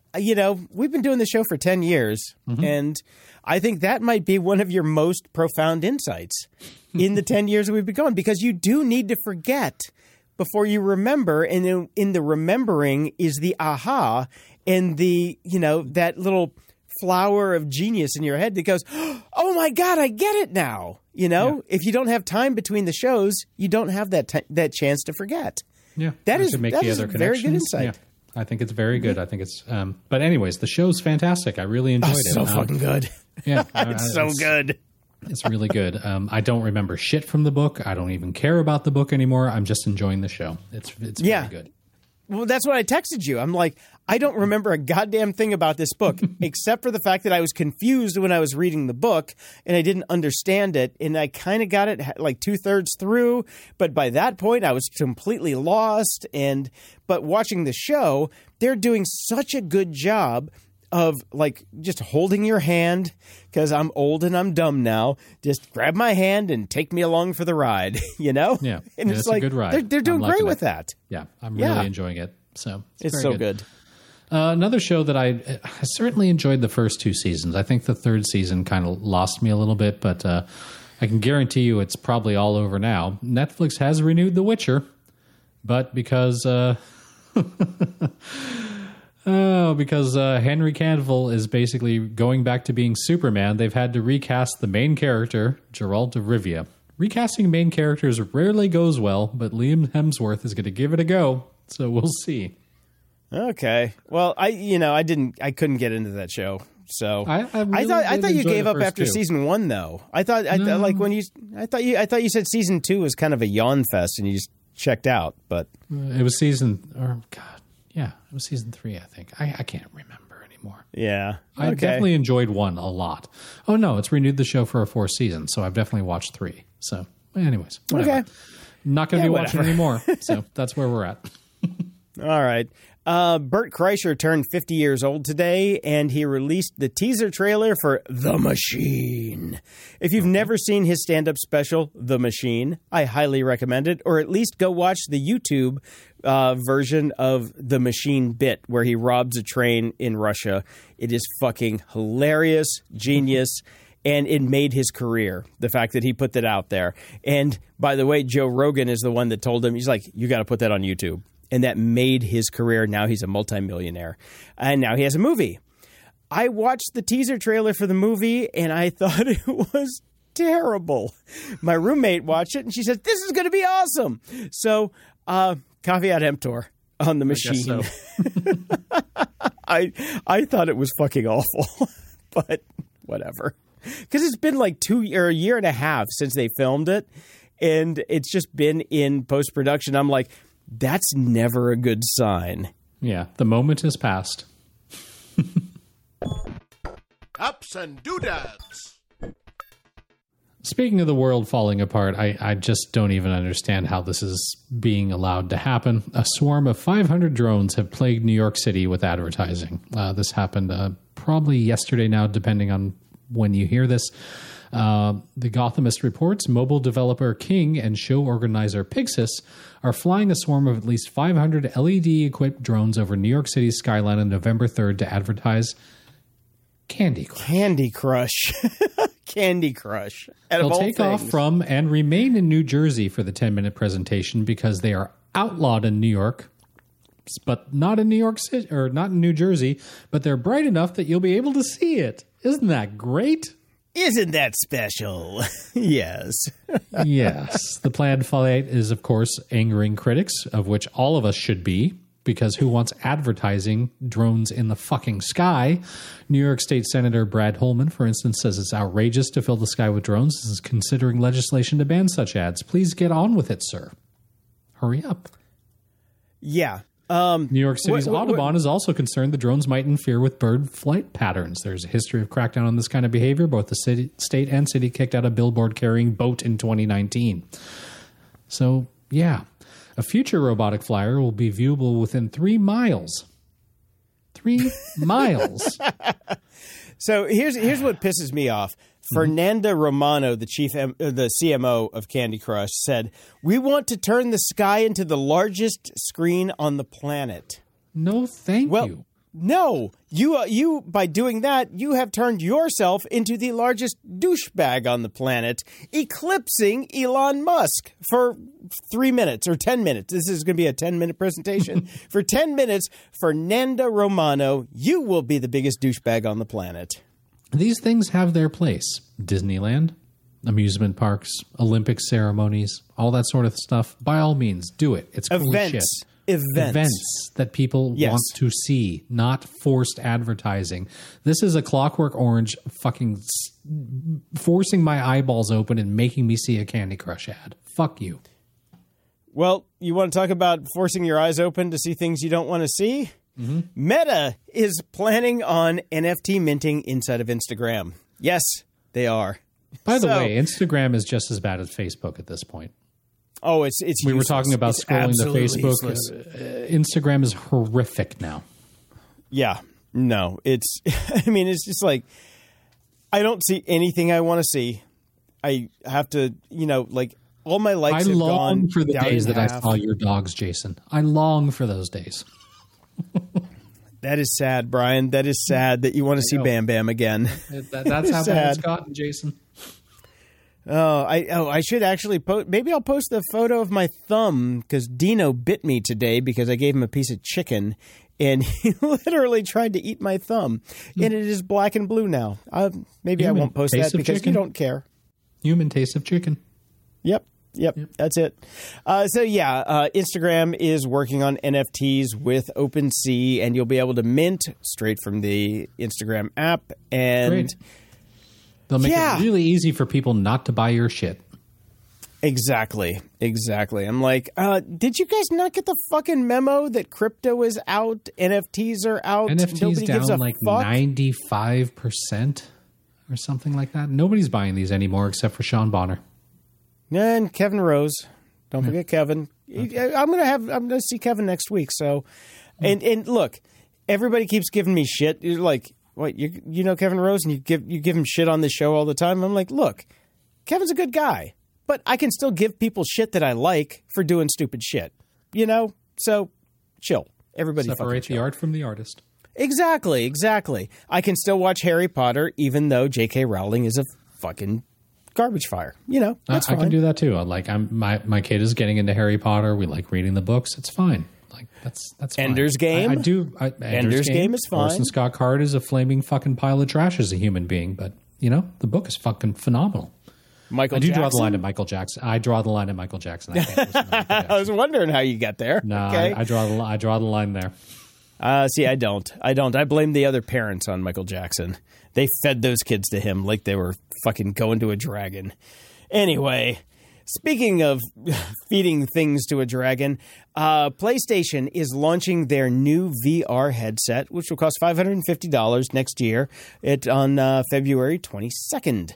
we've been doing the show for 10 years, and I think that might be one of your most profound insights in the 10 years that we've been going, because you do need to forget before you remember, and in the remembering is the aha and the, that little flower of genius in your head that goes, oh my God, I get it now. If you don't have time between the shows, you don't have that chance to forget. Yeah. That is a very good insight. Yeah. I think it's very good. I think it's, but anyways, the show's fantastic. I really enjoyed it. So fucking good. Yeah. It's so good. It's really good. I don't remember shit from the book. I don't even care about the book anymore. I'm just enjoying the show. It's very good. Well, that's what I texted you. I'm like, I don't remember a goddamn thing about this book, except for the fact that I was confused when I was reading the book and I didn't understand it. And I kind of got it like 2/3 through. But by that point, I was completely lost. But watching the show, they're doing such a good job of like just holding your hand, because I'm old and I'm dumb now. Just grab my hand and take me along for the ride, Yeah. And it's like a good ride. They're doing great with that. Yeah. I'm really enjoying it. So it's so good. Another show that I certainly enjoyed the first 2 seasons. I think the 3rd season kind of lost me a little bit, but I can guarantee you it's probably all over now. Netflix has renewed The Witcher, but because Henry Cavill is basically going back to being Superman, they've had to recast the main character, Geralt of Rivia. Recasting main characters rarely goes well, but Liam Hemsworth is going to give it a go, so we'll see. Okay. Well, I couldn't get into that show. So I thought you gave up after season 1, though. I thought you said season 2 was kind of a yawn fest and you just checked out, but it was it was season 3, I think. I can't remember anymore. Yeah. I definitely enjoyed 1 a lot. Oh, no, it's renewed the show for a 4th season, so I've definitely watched 3. So, anyways, whatever. Okay. Not going to be watching anymore, so that's where we're at. All right. Bert Kreischer turned 50 years old today, and he released the teaser trailer for The Machine. If you've never seen his stand-up special, The Machine, I highly recommend it, or at least go watch the YouTube version of The Machine bit, where he robs a train in Russia. It is fucking hilarious, genius, and it made his career, the fact that he put that out there. And, by the way, Joe Rogan is the one that told him, he's like, you got to put that on YouTube. and that made his career. Now he's a multimillionaire, and now he has a movie. I watched the teaser trailer for the movie, and I thought it was terrible. My roommate watched it, and she said, "This is going to be awesome." So, caveat emptor on the machine. I guess so. I thought it was fucking awful, but whatever. Because it's been like a year and a half since they filmed it, and it's just been in post-production. I'm like, that's never a good sign. Yeah, the moment has passed. Ups and doodads. Speaking of the world falling apart, I just don't even understand how this is being allowed to happen. A swarm of 500 drones have plagued New York City with advertising. This happened probably yesterday now, depending on when you hear this. The Gothamist reports mobile developer King and show organizer Pixis are flying a swarm of at least 500 LED-equipped drones over New York City's skyline on November 3rd to advertise Candy Crush. Candy Crush. Candy Crush. They'll take off from and remain in New Jersey for the 10-minute presentation because they are outlawed in New York, but not in New York City or not in New Jersey, but they're bright enough that you'll be able to see it. Isn't that great? Isn't that special? Yes. Yes. The planned flight is, of course, angering critics, of which all of us should be, because who wants advertising drones in the fucking sky? New York State Senator Brad Holman, for instance, says it's outrageous to fill the sky with drones. This is considering legislation to ban such ads. Please get on with it, sir. Hurry up. Yeah. New York City's Audubon is also concerned the drones might interfere with bird flight patterns. There's a history of crackdown on this kind of behavior. Both the state and city kicked out a billboard carrying boat in 2019. So, yeah. A future robotic flyer will be viewable within 3 miles. 3 miles. So here's what pisses me off. Fernanda Romano, the CMO of Candy Crush, said, "We want to turn the sky into the largest screen on the planet." No, thank you. No, you by doing that, you have turned yourself into the largest douchebag on the planet, eclipsing Elon Musk for 3 minutes or 10 minutes. This is going to be a 10-minute presentation. For 10 minutes, Fernanda Romano, you will be the biggest douchebag on the planet. These things have their place. Disneyland, amusement parks, Olympic ceremonies, all that sort of stuff. By all means, do it. It's cool as shit. Events that people want to see, not forced advertising. This is a Clockwork Orange fucking forcing my eyeballs open and making me see a Candy Crush ad. Fuck you. Well, you want to talk about forcing your eyes open to see things you don't want to see? Mm-hmm. Meta is planning on NFT minting inside of Instagram. Yes, they are. By the way, Instagram is just as bad as Facebook at this point. Oh, it's we were talking about scrolling to Facebook. Instagram is horrific now. Yeah. No, it's, I mean, it's just like, I don't see anything I want to see. I have to, like, all my likes have gone. I long for the days that I saw your dogs, Jason. I long for those days. That is sad, Brian. That is sad that you want to see Bam Bam again. That's how bad it's gotten, Jason. I should actually post. Maybe I'll post the photo of my thumb because Dino bit me today because I gave him a piece of chicken and he literally tried to eat my thumb. And it is black and blue now. Maybe I won't post that because you don't care. Human taste of chicken. Yep. That's it. Instagram is working on NFTs with OpenSea, and you'll be able to mint straight from the Instagram app. And great. They'll make it really easy for people not to buy your shit. Exactly. I'm like, did you guys not get the fucking memo that crypto is out, NFTs are out? NFTs Nobody down gives a like fuck? 95% or something like that. Nobody's buying these anymore except for Sean Bonner. And Kevin Rose. Don't forget Kevin. Okay. I'm gonna see Kevin next week. So, and look, everybody keeps giving me shit. You're like, what? You know Kevin Rose, and you give him shit on the show all the time. I'm like, look, Kevin's a good guy, but I can still give people shit that I like for doing stupid shit. So chill. Everybody separate the art from the artist. Exactly. I can still watch Harry Potter, even though J.K. Rowling is a fucking garbage fire. That's fine. I can do that too. Like my kid is getting into Harry Potter. We like reading the books. It's fine. Like that's fine. Ender's Game? Ender's Game is fine. Orson Scott Card is a flaming fucking pile of trash as a human being, but the book is fucking phenomenal. Michael I do Jackson? draw the line at Michael Jackson. I draw the line at Michael Jackson. I can't listen to Michael Jackson. I was wondering how you got there. No, okay. I draw the line there. See, I don't. I blame the other parents on Michael Jackson. They fed those kids to him like they were fucking going to a dragon. Anyway, speaking of feeding things to a dragon, PlayStation is launching their new VR headset, which will cost $550 next year. On February 22nd.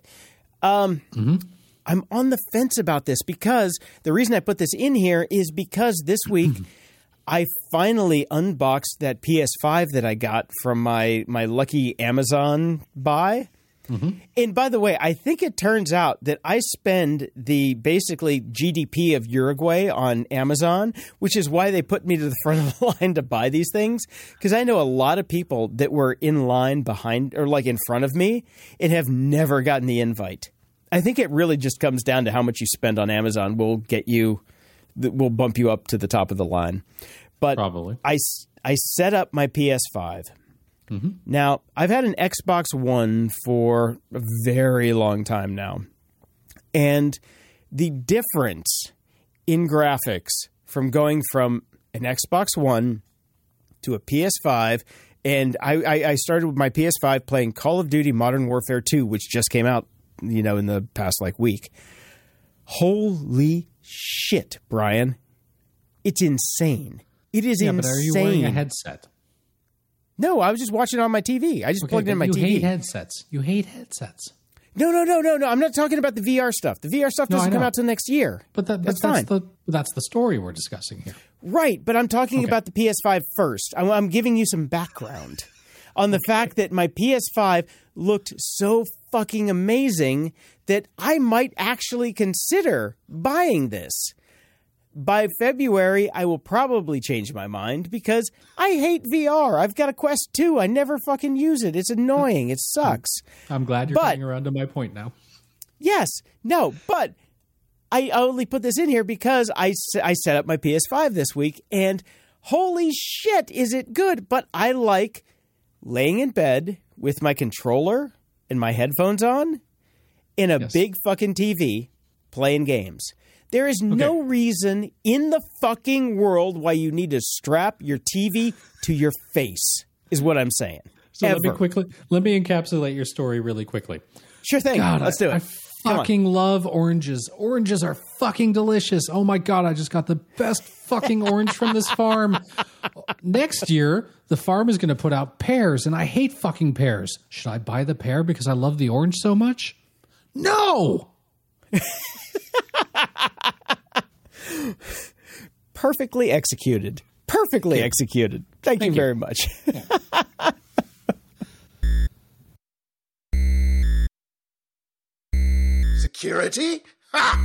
I'm on the fence about this because the reason I put this in here is because this week I finally unboxed that PS5 that I got from my lucky Amazon buy. And by the way, I think it turns out that I spend the basically GDP of Uruguay on Amazon, which is why they put me to the front of the line to buy these things. Because I know a lot of people that were in line behind or like in front of me and have never gotten the invite. I think it really just comes down to how much you spend on Amazon will bump you up to the top of the line. But probably. I set up my PS5. Now, I've had an Xbox One for a very long time now. And the difference in graphics from going from an Xbox One to a PS5, and I started with my PS5 playing Call of Duty Modern Warfare 2, which just came out in the past week. Holy shit, Brian. It's insane. It is insane. But are you wearing a headset? No, I was just watching it on my TV. I just plugged in my TV. You hate headsets. You hate headsets. No. I'm not talking about the VR stuff. The VR stuff doesn't come out till next year. But that's fine. That's the story we're discussing here. Right, but I'm talking about the PS5 first. I'm giving you some background on the fact that my PS5 looked so fucking amazing that I might actually consider buying this. By February, I will probably change my mind because I hate VR. I've got a Quest 2. I never fucking use it. It's annoying. It sucks. I'm glad you're getting around to my point now. Yes. No, but I only put this in here because I set up my PS5 this week, and holy shit, is it good. But I like laying in bed with my controller and my headphones on in a big fucking TV playing games. There is no reason in the fucking world why you need to strap your TV to your face, is what I'm saying. So let me encapsulate your story really quickly. Sure thing. God, let's do it. I fucking love oranges. Oranges are fucking delicious. Oh my God, I just got the best fucking orange from this farm. Next year, the farm is going to put out pears, and I hate fucking pears. Should I buy the pear because I love the orange so much? No! Perfectly executed. Perfectly executed. Thank you very much. Security? Ha!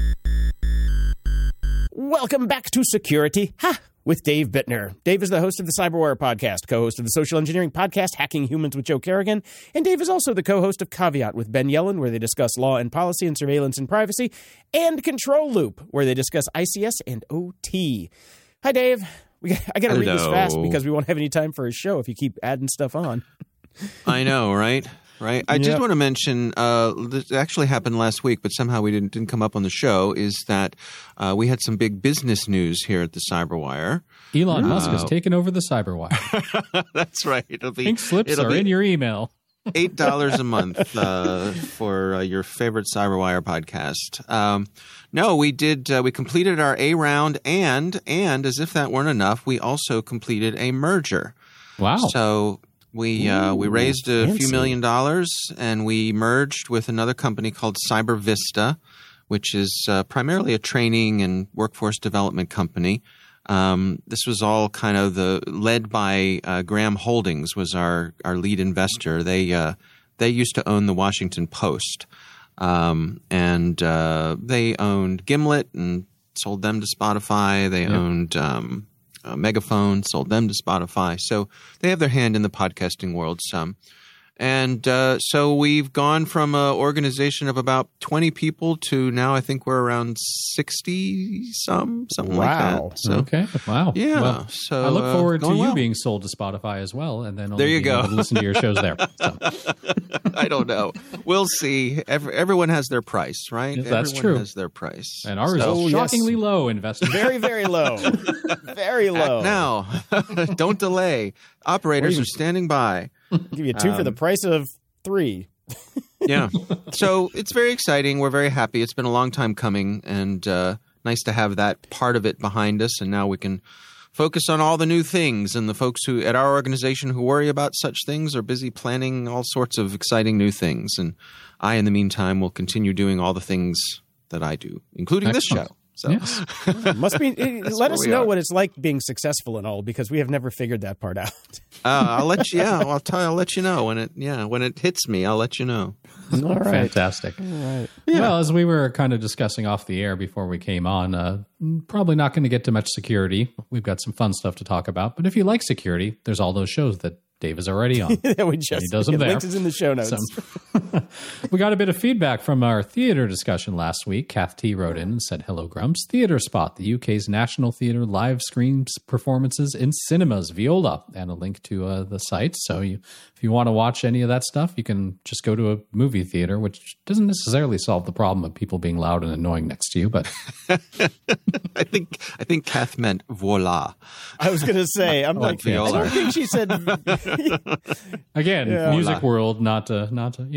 Welcome back to Security. Ha! With Dave Bittner. Dave is the host of the Cyberwire podcast, co-host of the social engineering podcast Hacking Humans with Joe Kerrigan, and Dave is also the co-host of Caveat with Ben Yellen, where they discuss law and policy and surveillance and privacy, and Control Loop, where they discuss ICS and OT. Hi, Dave. I got to read this fast because we won't have any time for a show if you keep adding stuff on. I know, right? Right. I just want to mention, this actually happened last week, but somehow we didn't come up on the show, is that we had some big business news here at the Cyberwire. Elon Musk has taken over the Cyberwire. That's right. Pink slips are in your email. $8 a month for your favorite Cyberwire podcast. No, we did. We completed our A round, and as if that weren't enough, we also completed a merger. Wow! So we raised a few $1 million, and we merged with another company called CyberVista, which is primarily a training and workforce development company. This was all kind of led by Graham Holdings was our lead investor. They used to own the Washington Post, and they owned Gimlet and sold them to Spotify. They owned Megaphone, sold them to Spotify. So they have their hand in the podcasting world some. And so we've gone from an organization of about 20 people to now I think we're around 60-something like that. So, okay. Wow. Yeah. Well, so I look forward to you well. being sold to Spotify as well, and then there you go. Able to listen to your shows there. So. I don't know. We'll see. Everyone has their price, right? Yeah, that's Everyone true. Has their price. And ours is shockingly low, investment. Very, very low. Very low. Now, don't delay. Operators are standing by. Give you 2 for the price of 3. Yeah. So it's very exciting. We're very happy. It's been a long time coming, and nice to have that part of it behind us. And now we can focus on all the new things. And the folks who at our organization who worry about such things are busy planning all sorts of exciting new things. And I, in the meantime, will continue doing all the things that I do, including Excellent. this show. So Yes. Must be. Let us we know are. what it's like being successful and all, because we have never figured that part out. I'll let you. Yeah, I'll let you know when it hits me. I'll let you know. All right. Fantastic. All right. Well, as we were kind of discussing off the air before we came on, probably not going to get to much security. We've got some fun stuff to talk about. But if you like security, there's all those shows that Dave is already on. We just He does them there. links is in the show notes. So, we got a bit of feedback from our theater discussion last week. Kath T wrote in and said, "Hello, Grumps. Theatre Spot, the UK's National Theatre live screen performances in cinemas, Viola," and a link to the site. So if you want to watch any of that stuff, you can just go to a movie theater, which doesn't necessarily solve the problem of people being loud and annoying next to you. But I think Kath meant voila. I was going to say, I'm like, Viola. I don't think she said. again, Yeah. music world, not to,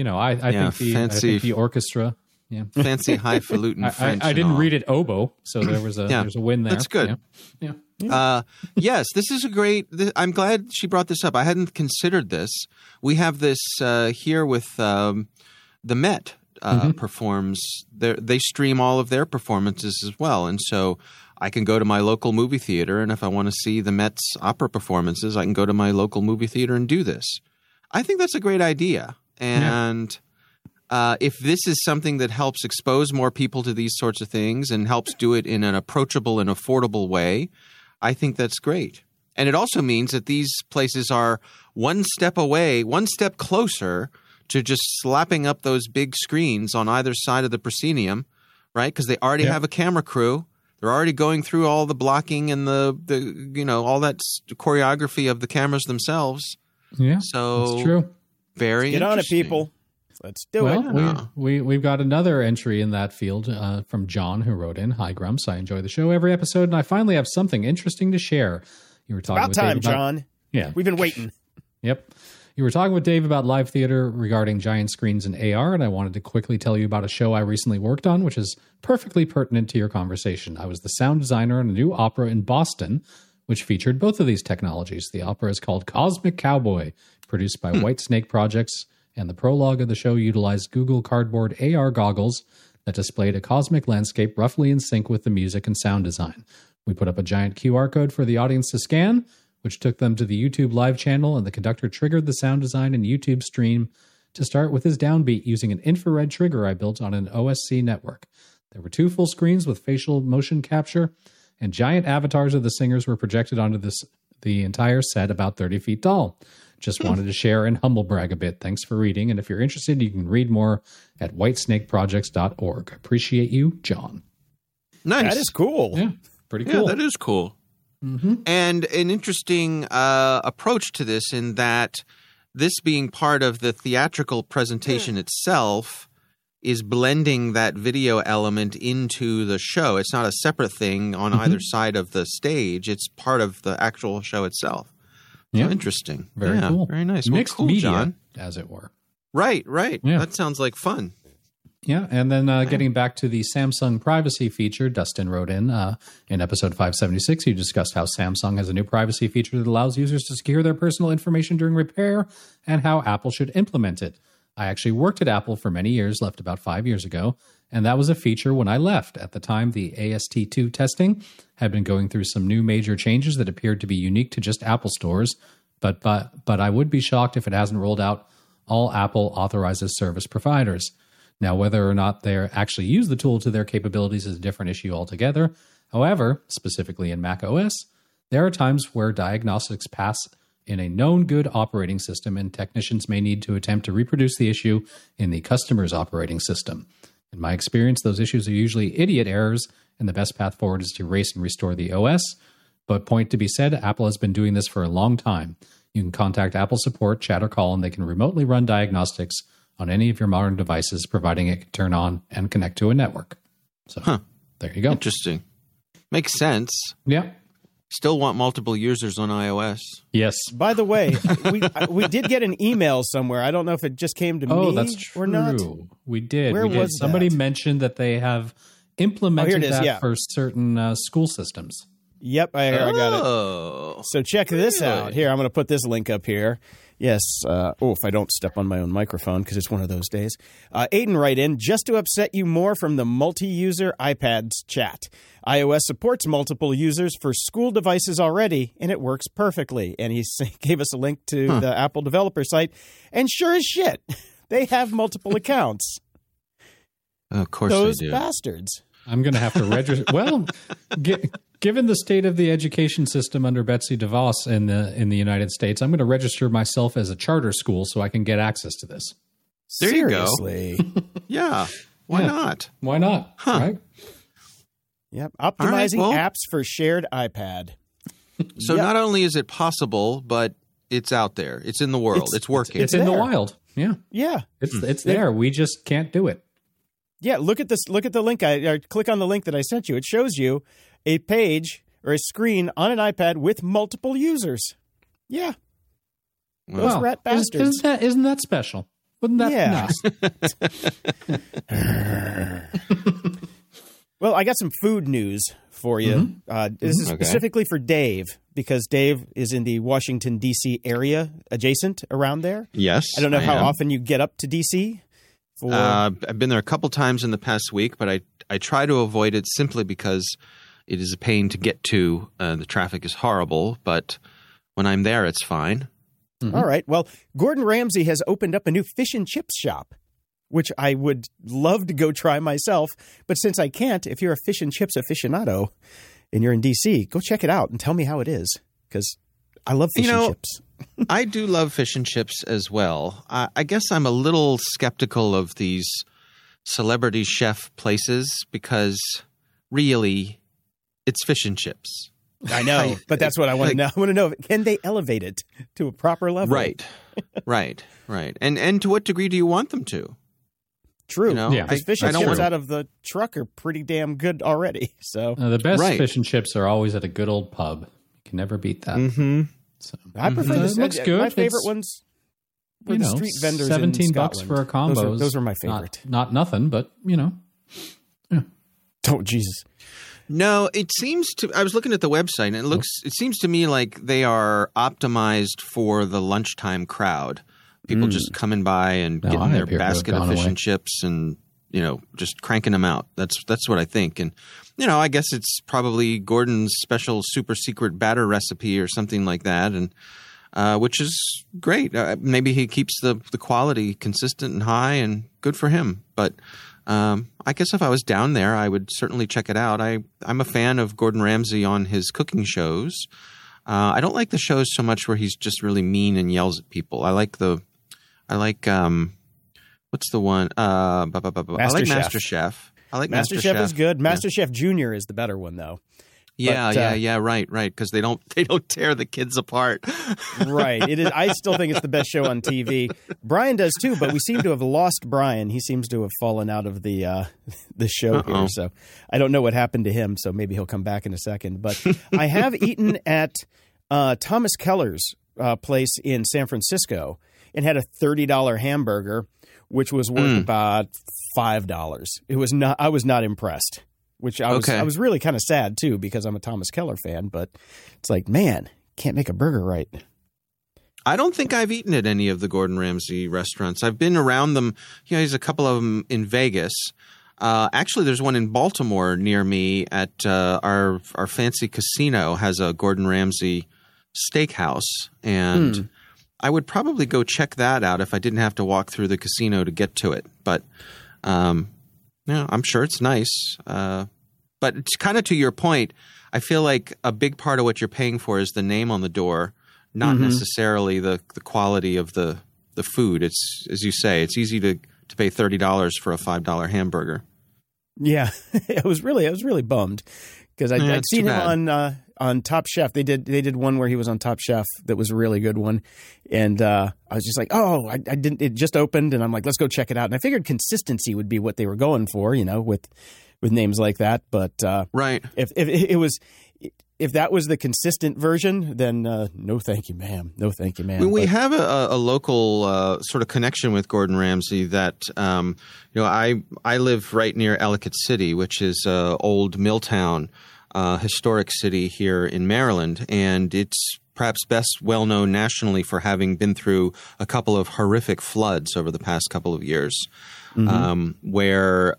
I think the orchestra. Yeah. Fancy highfalutin French. I and didn't all. read it oboe, so there's a win there. That's good. Yeah. Yes, this is a great. I'm glad she brought this up. I hadn't considered this. We have this here with the Met performs. They stream all of their performances as well, and so I can go to my local movie theater, and if I want to see the Met's opera performances, I can go to my local movie theater and do this. I think that's a great idea, and. If this is something that helps expose more people to these sorts of things and helps do it in an approachable and affordable way, I think that's great. And it also means that these places are one step away, one step closer to just slapping up those big screens on either side of the proscenium, right? Because they already have a camera crew. They're already going through all the blocking and the all that choreography of the cameras themselves. Yeah, so that's true. Very Get on it, interesting. people. Let's do Well, it. we've got another entry in that field from John, who wrote in, "Hi, Grumps. I enjoy the show every episode, and I finally have something interesting to share." You were talking About with time, Dave John. Yeah, We've been waiting. Yep. You were talking with Dave about live theater regarding giant screens and AR, and I wanted to quickly tell you about a show I recently worked on, which is perfectly pertinent to your conversation. I was the sound designer on a new opera in Boston, which featured both of these technologies. The opera is called Cosmic Cowboy, produced by White Snake Projects, and the prologue of the show utilized Google Cardboard AR goggles that displayed a cosmic landscape roughly in sync with the music and sound design. We put up a giant QR code for the audience to scan, which took them to the YouTube live channel, and the conductor triggered the sound design and YouTube stream to start with his downbeat using an infrared trigger I built on an OSC network. There were 2 full screens with facial motion capture, and giant avatars of the singers were projected onto the entire set about 30 feet tall. Just wanted to share and humble brag a bit. Thanks for reading. And if you're interested, you can read more at whitesnakeprojects.org. Appreciate you, John. Nice. That is cool. Yeah, pretty cool. Yeah, that is cool. Mm-hmm. And an interesting approach to this in that this being part of the theatrical presentation itself is blending that video element into the show. It's not a separate thing on either side of the stage. It's part of the actual show itself. Yeah. So interesting. Very cool. Very nice. Mixed cool, media, John. as it were. Right. Yeah. That sounds like fun. Yeah, and then getting back to the Samsung privacy feature, Dustin wrote in episode 576, he discussed how Samsung has a new privacy feature that allows users to secure their personal information during repair and how Apple should implement it. I actually worked at Apple for many years, left about 5 years ago, and that was a feature when I left. At the time, the AST2 testing had been going through some new major changes that appeared to be unique to just Apple stores, but I would be shocked if it hasn't rolled out all Apple authorizes service providers. Now, whether or not they actually use the tool to their capabilities is a different issue altogether. However, specifically in Mac OS, there are times where diagnostics pass in a known good operating system, and technicians may need to attempt to reproduce the issue in the customer's operating system. In my experience, those issues are usually idiot errors, and the best path forward is to erase and restore the OS. But point to be said, Apple has been doing this for a long time. You can contact Apple support, chat, or call, and they can remotely run diagnostics on any of your modern devices, providing it can turn on and connect to a network. So there you go. Interesting. Makes sense. Yeah. Still want multiple users on iOS. Yes. By the way, we did get an email somewhere. I don't know if it just came to me that's true. or not. We did. Where was Somebody that? mentioned that they have implemented here it is, that for certain school systems. Yep, I got it. Oh. So check this out. Here, I'm going to put this link up here. Yes. If I don't step on my own microphone because it's one of those days. Aiden write in, just to upset you more from the multi-user iPads chat. iOS supports multiple users for school devices already, and it works perfectly. And he gave us a link to the Apple developer site. And sure as shit, they have multiple accounts. Of course Those they do. bastards. I'm going to have to register. Well, given the state of the education system under Betsy DeVos in the United States, I'm going to register myself as a charter school so I can get access to this. There you go. Seriously. Yeah. Why not? Why not? Right? Yep. Optimizing well- apps for shared iPad. So not only is it possible, but it's out there. It's in the world. It's working. It's in the there. wild. Yeah. Yeah. It's there. We just can't do it. Yeah, look at this. Look at the link. Click on the link that I sent you. It shows you a page or a screen on an iPad with multiple users. Yeah, those Wow. rat bastards. Isn't that special? Wouldn't that be nice? Well, I got some food news for you. This is specifically for Dave because Dave is in the Washington, D.C. area adjacent around there. Yes. I don't know how am. often you get up to D.C. I've been there a couple times in the past week, but I try to avoid it simply because it is a pain to get to. The traffic is horrible, but when I'm there, it's fine. All right. Well, Gordon Ramsay has opened up a new fish and chips shop, which I would love to go try myself. But since I can't, if you're a fish and chips aficionado and you're in D.C., go check it out and tell me how it is because I love fish and chips. I do love fish and chips as well. I guess I'm a little skeptical of these celebrity chef places because really it's fish and chips. I know, but that's what I want to know. I want to know, can they elevate it to a proper level? Right. And to what degree do you want them to? True. You know, Yeah. Because fish and chips out of the truck are pretty damn good already. So The best Right. fish and chips are always at a good old pub. You can never beat that. Mm-hmm. So, I prefer It this. looks good. My favorite It's, ones were the street vendors in $17 Scotland. for a combo. Those are my favorite. Not nothing, but Oh, Jesus. No, it seems to. I was looking at the website, and it seems to me like they are optimized for the lunchtime crowd. People just coming by and No, getting I their appear to have basket of gone fish away. and chips, and just cranking them out. That's what I think. And I guess it's probably Gordon's special super secret batter recipe or something like that, and which is great. Maybe he keeps the quality consistent and high, and good for him. But I guess if I was down there, I would certainly check it out. I'm a fan of Gordon Ramsay on his cooking shows. I don't like the shows so much where he's just really mean and yells at people. I like what's the one? I like MasterChef. I like MasterChef is good. MasterChef Junior is the better one, though. Yeah, right. Because they don't tear the kids apart. Right. It is. I still think it's the best show on TV. Brian does too, but we seem to have lost Brian. He seems to have fallen out of the show here. So I don't know what happened to him. So maybe he'll come back in a second. But I have eaten at Thomas Keller's place in San Francisco and had a $30 hamburger, which was worth about $5. It was not. I was not impressed. Which I was really kind of sad too because I'm a Thomas Keller fan, but it's like, man, can't make a burger right. I don't think I've eaten at any of the Gordon Ramsay restaurants. I've been around them. There's a couple of them in Vegas. Actually, there's one in Baltimore near me at our fancy casino has a Gordon Ramsay steakhouse, and I would probably go check that out if I didn't have to walk through the casino to get to it. But I'm sure it's nice. But it's kind of to your point, I feel like a big part of what you're paying for is the name on the door, not necessarily the quality of the food. It's, as you say, it's easy to pay $30 for a $5 hamburger. Yeah, I was really bummed because I'd seen him on Top Chef. They did one where he was on Top Chef that was a really good one, and I was just like, oh, I didn't. It just opened, and I'm like, let's go check it out. And I figured consistency would be what they were going for, with names like that. But right, if it was. If that was the consistent version, then no thank you, ma'am. No thank you, ma'am. We have a local sort of connection with Gordon Ramsay that, I live right near Ellicott City, which is old Milltown, historic city here in Maryland. And it's perhaps best well known nationally for having been through a couple of horrific floods over the past couple of years. Where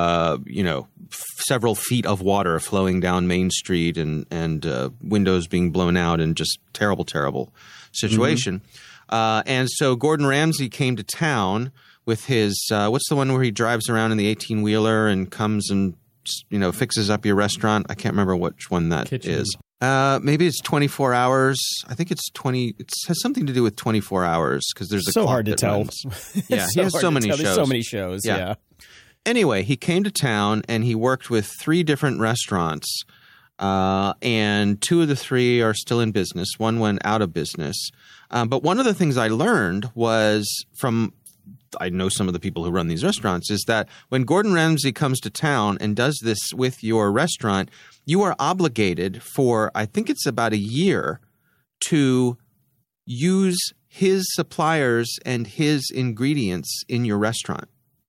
several feet of water flowing down Main Street and windows being blown out and just terrible situation. And so Gordon Ramsay came to town with his what's the one where he drives around in the 18-wheeler and comes and fixes up your restaurant? I can't remember which one that is. Maybe it's 24 hours. I think it's 20. It has something to do with 24 hours because there's a so clock hard to that tell. runs. Yeah, he has so many shows. There's so many shows. Yeah. Anyway, he came to town and he worked with 3 different restaurants, and 2 of the 3 are still in business. One went out of business. But one of the things I learned was I know some of the people who run these restaurants, is that when Gordon Ramsay comes to town and does this with your restaurant, you are obligated for, I think it's about a year, to use his suppliers and his ingredients in your restaurant.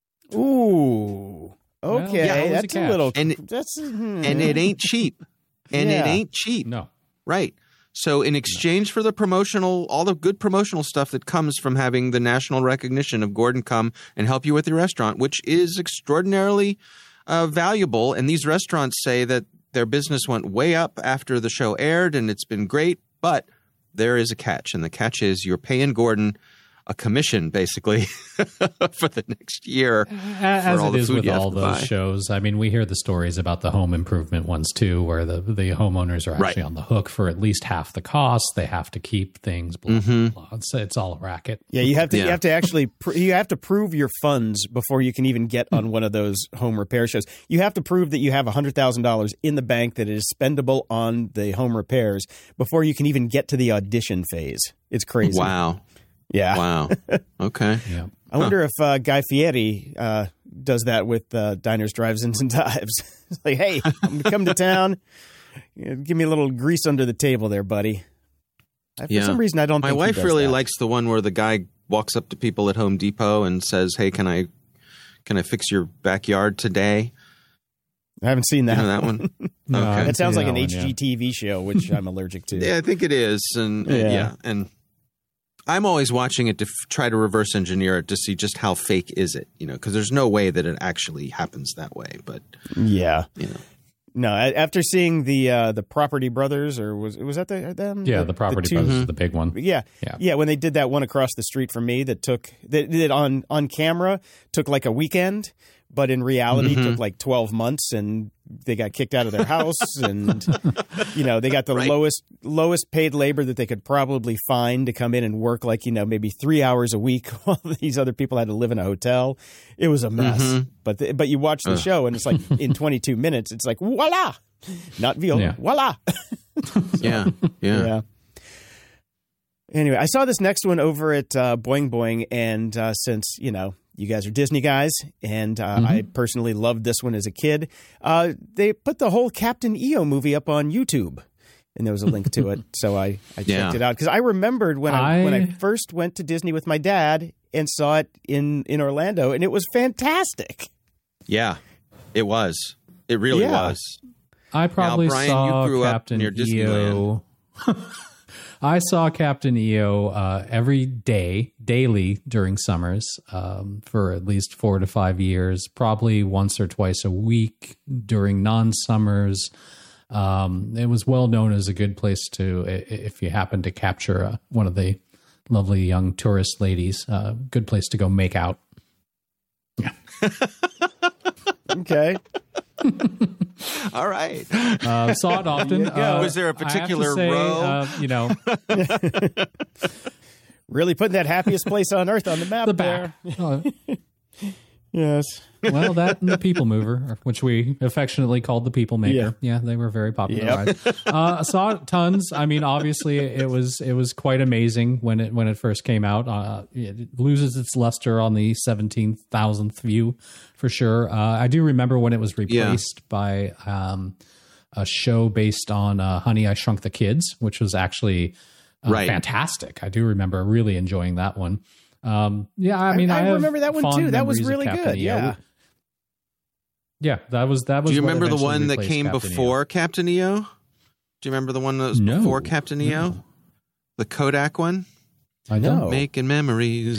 Ooh. Okay. Well, that's a little. And it ain't cheap. And it ain't cheap. No. Right. So in exchange for all the good promotional stuff that comes from having the national recognition of Gordon come and help you with your restaurant, which is extraordinarily valuable. And these restaurants say that their business went way up after the show aired and it's been great. But there is a catch. And the catch is you're paying Gordon a commission, basically, for the next year. As for all it is the food with you have all to those buy. shows. I mean, we hear the stories about the home improvement ones, too, where the homeowners are actually on the hook for at least half the cost. They have to keep things, blah, blah, blah. It's all a racket. Yeah, you have to actually you have to prove your funds before you can even get on one of those home repair shows. You have to prove that you have $100,000 in the bank that is spendable on the home repairs before you can even get to the audition phase. It's crazy. Wow. Yeah. Wow. Okay. Yeah. I wonder if Guy Fieri does that with Diners, Drive-Ins, and Dives. It's like, hey, I'm going to come to town. Give me a little grease under the table there, buddy. For some reason, I don't think My wife really that. likes the one where the guy walks up to people at Home Depot and says, hey, can I fix your backyard today? I haven't seen that. You know that one? No, I Okay. haven't That sounds seen like an that one, HGTV show, which I'm allergic to. Yeah, I think it is. And and I'm always watching it to try to reverse engineer it to see just how fake is it, because there's no way that it actually happens that way. But No, after seeing the Property Brothers, or was that them? Yeah, the Property Brothers is the big one. Yeah. When they did that one across the street from me that did on camera took like a weekend, but in reality took like 12 months, and they got kicked out of their house, and they got the lowest paid labor that they could probably find to come in and work like maybe 3 hours a week while these other people had to live in a hotel. It was a mess. But you watch the show and it's like in 22 minutes it's like voila, not veal, voila. Yeah. Anyway, I saw this next one over at Boing Boing, and since you guys are Disney guys, and I personally loved this one as a kid. They put the whole Captain EO movie up on YouTube, and there was a link to it. So I checked it out because I remembered when I first went to Disney with my dad and saw it in Orlando, and it was fantastic. Yeah, it was. It really was. I probably Brian, saw you grew Captain up near EO. I saw Captain EO every daily during summers for at least 4 to 5 years, probably once or twice a week during non-summers. It was well known as a good place to, if you happen to capture one of the lovely young tourist ladies, good place to go make out. Yeah. Okay. All right. Saw it often. Was there a particular row? Really putting that happiest place on earth on the map. The back. Yes. Well, that and the People Mover, which we affectionately called the People Maker. Yeah, they were very popular. Yep. Saw it tons. I mean, obviously, it was quite amazing when it first came out. It loses its luster on the 17,000th view for sure. I do remember when it was replaced by a show based on Honey, I Shrunk the Kids, which was actually fantastic. I do remember really enjoying that one. I mean, I remember that one too. That was really good. Yeah. Yeah, that was. Do you remember the one that came before Captain EO? Do you remember the one that was before Captain EO? No. The Kodak one? I know. Making memories,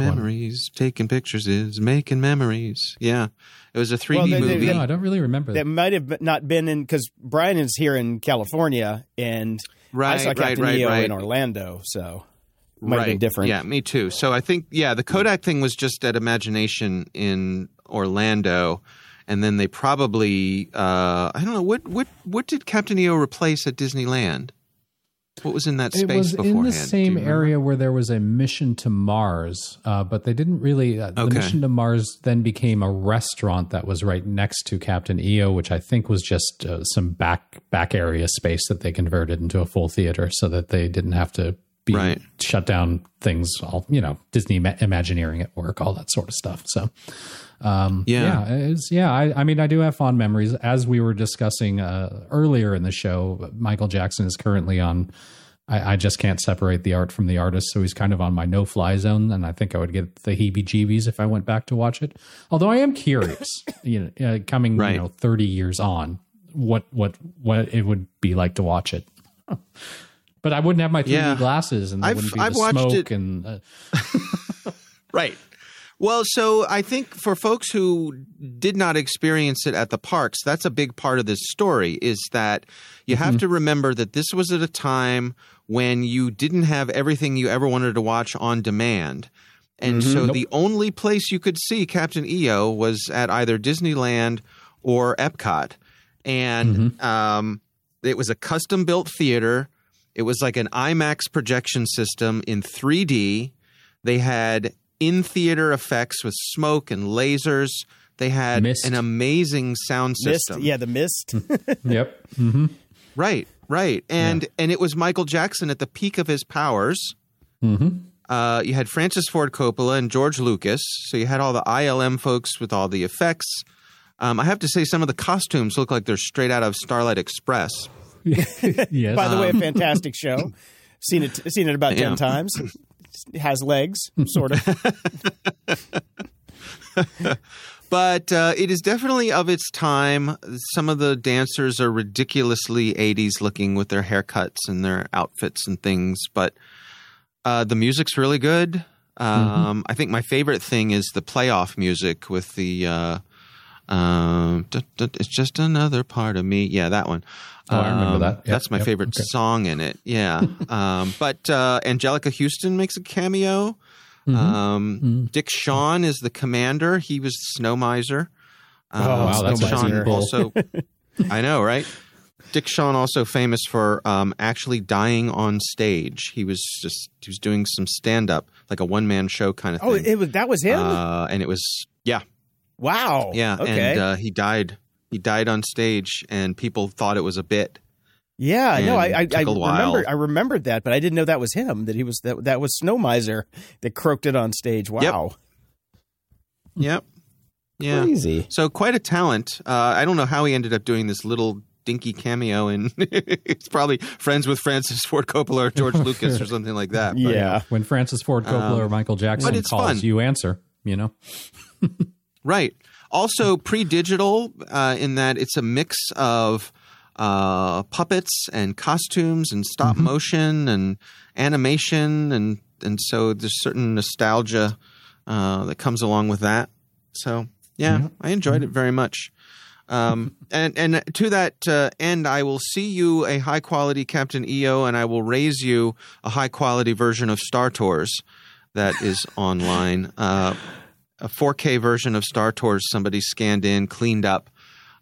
taking pictures is making memories. Yeah. It was a 3D movie. No, I don't really remember that. That might have not been in, because Brian is here in California, and I saw Captain EO in Orlando, so it might have been different. Yeah, me too. So I think, the Kodak thing was just at Imagination in Orlando. And then they probably, I don't know, what did Captain EO replace at Disneyland? What was in that space beforehand? It was in the same area where there was a Mission to Mars, but they didn't really. The Mission to Mars then became a restaurant that was right next to Captain EO, which I think was just some back area space that they converted into a full theater so that they didn't have to be shut down things, all, Disney Imagineering at work, all that sort of stuff. So. I mean, I do have fond memories. As we were discussing earlier in the show, Michael Jackson is currently on. I just can't separate the art from the artist, so he's kind of on my no-fly zone, and I think I would get the heebie-jeebies if I went back to watch it. Although I am curious, coming 30 years on, what it would be like to watch it. But I wouldn't have my 3D glasses, and there wouldn't be the smoke and right. Well, so I think for folks who did not experience it at the parks, that's a big part of this story, is that you have to remember that this was at a time when you didn't have everything you ever wanted to watch on demand. And so the only place you could see Captain EO was at either Disneyland or Epcot. And it was a custom-built theater. It was like an IMAX projection system in 3D. They had in-theater effects with smoke and lasers. They had an amazing sound system. Yeah, the mist. Yep. Mm-hmm. Right. And it was Michael Jackson at the peak of his powers. Mm-hmm. You had Francis Ford Coppola and George Lucas. So you had all the ILM folks with all the effects. I have to say some of the costumes look like they're straight out of Starlight Express. Yes. By the way, a fantastic show. Seen it about 10 times. It has legs, sort of. But it is definitely of its time. Some of the dancers are ridiculously 80s looking with their haircuts and their outfits and things. But the music's really good. I think my favorite thing is the playoff music with the it's just another part of me. Yeah, that one. I remember that. That's my favorite song in it. Yeah. But Angelica Houston makes a cameo. Dick Shawn is the commander. He was Snow Miser. Wow, that's Shawn also. I know, right? Dick Shawn also famous for actually dying on stage. He was doing some stand up, like a one man show kind of thing. That was him, and it was Wow. Yeah. Okay. And he died. He died on stage, and people thought it was a bit. Yeah, no, I remembered that, but I didn't know that was him. That he was that was Snow Miser that croaked it on stage. Wow. Yep. Yeah. Crazy. So quite a talent. I don't know how he ended up doing this little dinky cameo, and it's probably friends with Francis Ford Coppola or George Lucas or something like that. But, yeah. When Francis Ford Coppola or Michael Jackson calls, fun. You answer. Right. Also pre-digital in that it's a mix of puppets and costumes and stop motion and animation, and so there's certain nostalgia that comes along with that. So I enjoyed it very much. And to that end, I will see you a high quality Captain EO, and I will raise you a high quality version of Star Tours that is online. A 4K version of Star Tours somebody scanned in, cleaned up.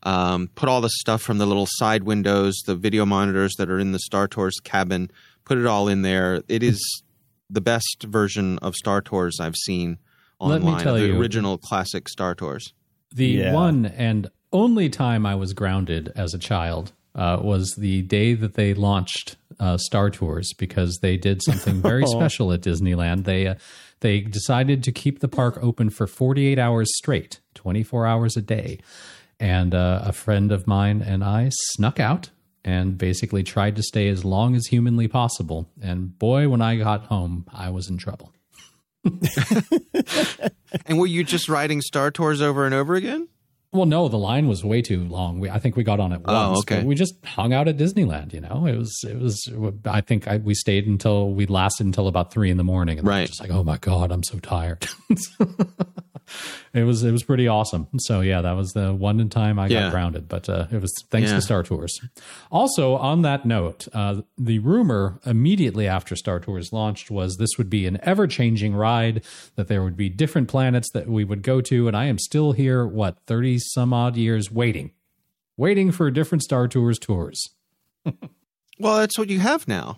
put all the stuff from the little side windows, the video monitors that are in the Star Tours cabin, put it all in there. It is the best version of Star Tours I've seen online. Let me tell you, the original classic Star Tours. The one and only time I was grounded as a child was the day that they launched Star Tours, because they did something very special at Disneyland. They decided to keep the park open for 48 hours straight, 24 hours a day. And a friend of mine and I snuck out and basically tried to stay as long as humanly possible. And boy, when I got home, I was in trouble. And were you just riding Star Tours over and over again? Well, no, the line was way too long. I think we got on it once. Oh, okay. But we just hung out at Disneyland. You know, it was. I think we stayed until we lasted until about 3 a.m. and right. Just like, oh my God, I'm so tired. It was pretty awesome. So yeah, that was the one time I got grounded, but it was thanks to Star Tours. Also, on that note, the rumor immediately after Star Tours launched was this would be an ever-changing ride, that there would be different planets that we would go to, and I am still here, 30 some odd years waiting for different Star Tours tours. Well, that's what you have now.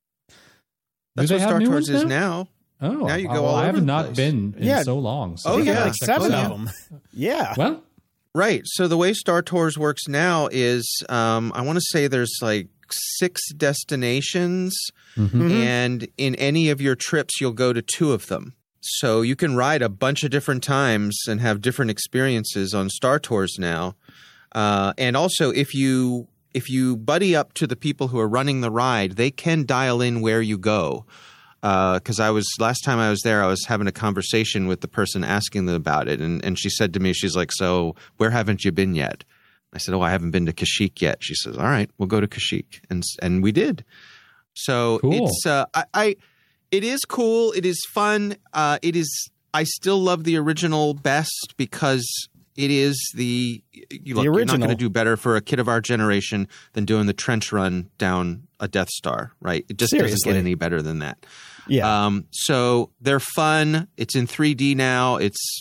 That's what Star Tours is now. Oh, now you go all over I have the not place. been in so long. So like 7 of them. Yeah. Well, right. So the way Star Tours works now is, I want to say there's like 6 destinations, and in any of your trips, you'll go to 2 of them. So you can ride a bunch of different times and have different experiences on Star Tours now. And also, if you buddy up to the people who are running the ride, they can dial in where you go. Because last time I was there, I was having a conversation with the person asking them about it. And she said to me, she's like, so where haven't you been yet? I said, I haven't been to Kashyyyk yet. She says, all right, we'll go to Kashyyyk. And we did. So cool. It's, it is cool. It is fun. I still love the original best because it is the original. You're not going to do better for a kid of our generation than doing the trench run down a Death Star, right? It just doesn't get any better than that. Yeah. So they're fun. It's in 3D now.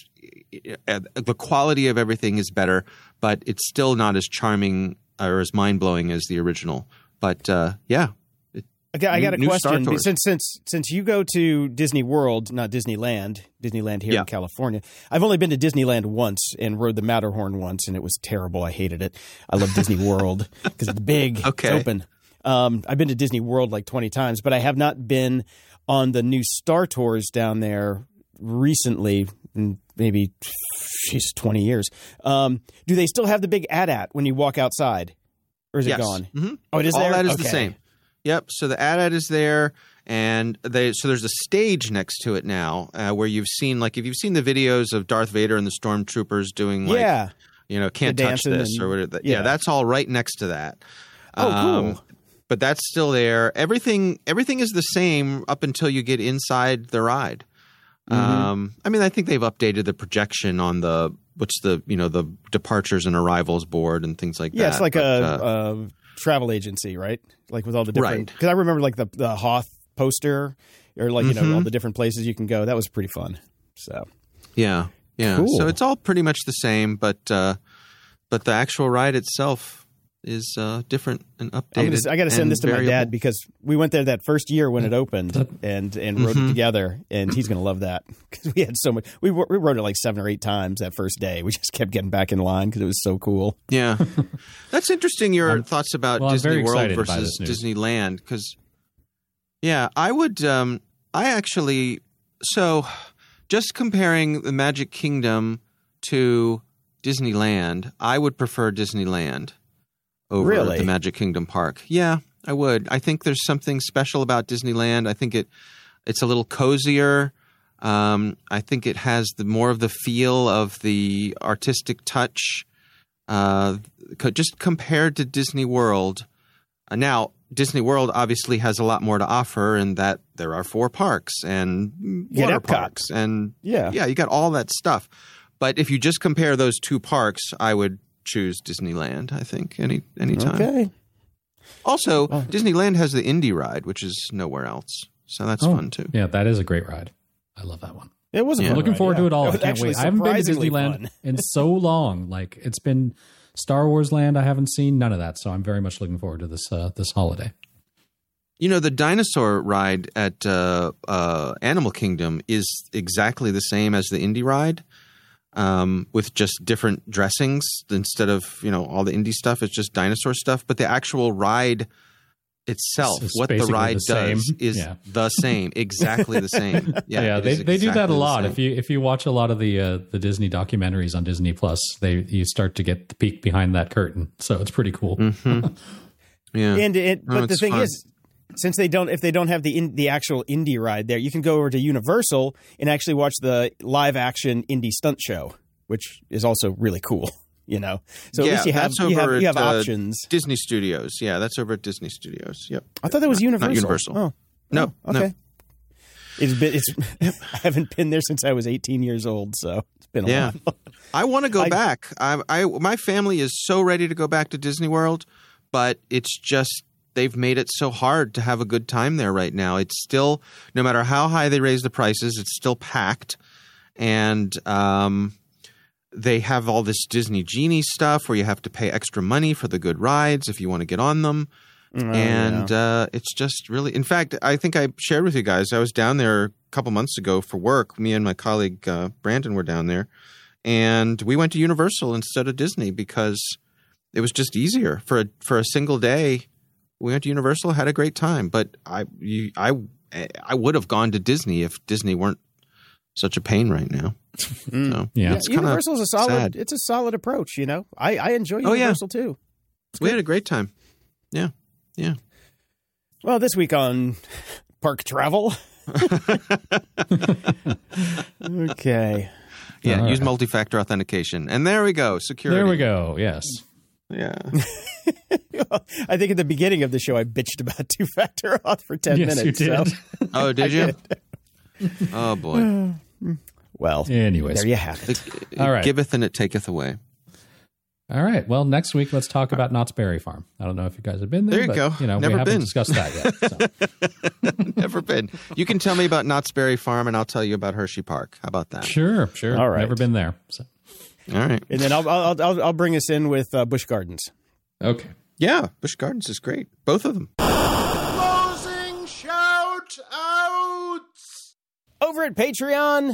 The quality of everything is better, but it's still not as charming or as mind-blowing as the original. But yeah. I got a question. Since you go to Disney World, not Disneyland here in California. I've only been to Disneyland once and rode the Matterhorn once, and it was terrible. I hated it. I love Disney World because it's big, it's open. I've been to Disney World like 20 times, but I have not been on the new Star Tours down there recently, maybe 20 years. Do they still have the big AT-AT when you walk outside, or is it gone? Mm-hmm. Oh, it is all there? All that is the same. Yep. So the AT-AT is there, and so there's a stage next to it now where you've seen, like, if you've seen the videos of Darth Vader and the Stormtroopers doing, like, can't touch this or whatever. Yeah, that's all right next to that. Oh, cool. But that's still there. Everything is the same up until you get inside the ride. I mean, I think they've updated the projection on the the departures and arrivals board and things like that. Yeah, it's like a travel agency, right? Like with all the different, because I remember like the Hoth poster, or like all the different places you can go. That was pretty fun. So yeah. Cool. So it's all pretty much the same, but the actual ride itself is different and updated. I got to send this to my dad because we went there that first year when it opened and rode it together, and he's going to love that because we had so much. We rode it like 7 or 8 times that first day. We just kept getting back in line because it was so cool. Yeah, that's interesting. Your thoughts about Disney World versus Disneyland, because I would. So just comparing the Magic Kingdom to Disneyland, I would prefer Disneyland over the Magic Kingdom park. Yeah, I would. I think there's something special about Disneyland. I think it's a little cozier. I think it has more of the feel of the artistic touch, just compared to Disney World. Now, Disney World obviously has a lot more to offer in that there are 4 parks and water parks. And you got all that stuff. But if you just compare those 2 parks, I would choose Disneyland, I think, any time. Okay. Also, Disneyland has the Indy ride, which is nowhere else. So that's fun, too. Yeah, that is a great ride. I love that one. It was a fun looking ride, forward to it all. It I can't wait. I haven't been to Disneyland in so long. Like, it's been Star Wars Land I haven't seen, none of that. So I'm very much looking forward to this holiday. The dinosaur ride at Animal Kingdom is exactly the same as the Indy ride, with just different dressings instead of, all the Indy stuff. It's just dinosaur stuff. But the actual ride itself, what the ride does is the same, exactly the same. Yeah, they do that a lot. If you watch a lot of the Disney documentaries on Disney Plus, you start to get the peek behind that curtain. So it's pretty cool. Mm-hmm. Yeah, but the thing is, since if they don't have the actual Indy ride there, you can go over to Universal and actually watch the live action Indy stunt show, which is also really cool. So at least you have options. Disney Studios, that's over at Disney Studios. Yep. I thought that was Universal. Not Universal. Oh, no. Okay. No. I haven't been there since I was 18 years old, so it's been a while. I want to go back. My family is so ready to go back to Disney World, but it's just they've made it so hard to have a good time there right now. It's still, no matter how high they raise the prices, it's still packed. And they have all this Disney Genie stuff where you have to pay extra money for the good rides if you want to get on them. It's just really – in fact, I think I shared with you guys, I was down there a couple months ago for work. Me and my colleague Brandon were down there. And we went to Universal instead of Disney because it was just easier. For a single day – we went to Universal, had a great time, but I would have gone to Disney if Disney weren't such a pain right now. So, it's Universal's a solid approach. I enjoy Universal too. We had a great time. Yeah. Well, this week on Park Travel. Okay. Yeah, use multi-factor authentication, and there we go. Security. There we go. Yes. Yeah. I think at the beginning of the show I bitched about two-factor auth for 10 minutes. You did. So. Oh, did you? Oh, boy. Well, anyways. There you have it. All right. Giveth and it taketh away. All right. Well, next week, let's talk about Knott's Berry Farm. I don't know if you guys have been there. There you go. Never we haven't discussed that yet. So. Never been. You can tell me about Knott's Berry Farm, and I'll tell you about Hershey Park. How about that? Sure. All right. Never been there. So. All right. And then I'll bring us in with Busch Gardens. Okay. Yeah, Busch Gardens is great. Both of them. Closing shout outs over at Patreon.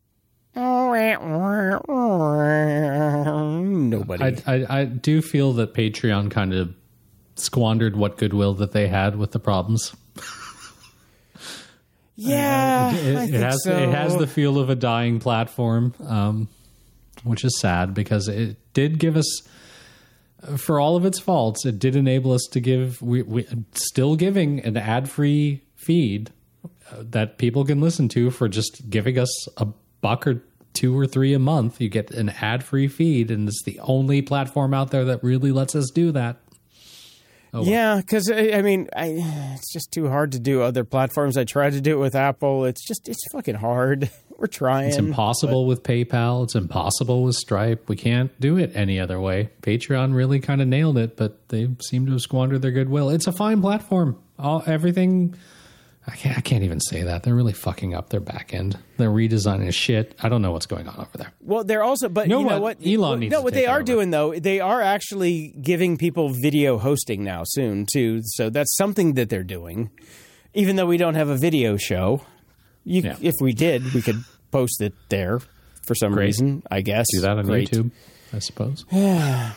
Nobody. I do feel that Patreon kind of squandered what goodwill that they had with the problems. Yeah, it has the feel of a dying platform, which is sad because it did give us, for all of its faults, it did enable us to give. We still giving an ad-free feed that people can listen to for just giving us $1 or $2 or $3 a month. You get an ad-free feed, and it's the only platform out there that really lets us do that. Oh, well. Yeah, because it's just too hard to do other platforms. I tried to do it with Apple. It's fucking hard. We're trying. It's impossible with PayPal. It's impossible with Stripe. We can't do it any other way. Patreon really kind of nailed it, but they seem to have squandered their goodwill. It's a fine platform. Everything. I can't even say that. They're really fucking up their back end. They're redesigning shit. I don't know what's going on over there. Well, they're also, but you know what? Elon needs to what they are doing, though, they are actually giving people video hosting now soon, too. So that's something that they're doing. Even though we don't have a video show. If we did, we could post it there for some reason, I guess. Do that on YouTube, I suppose. Yeah.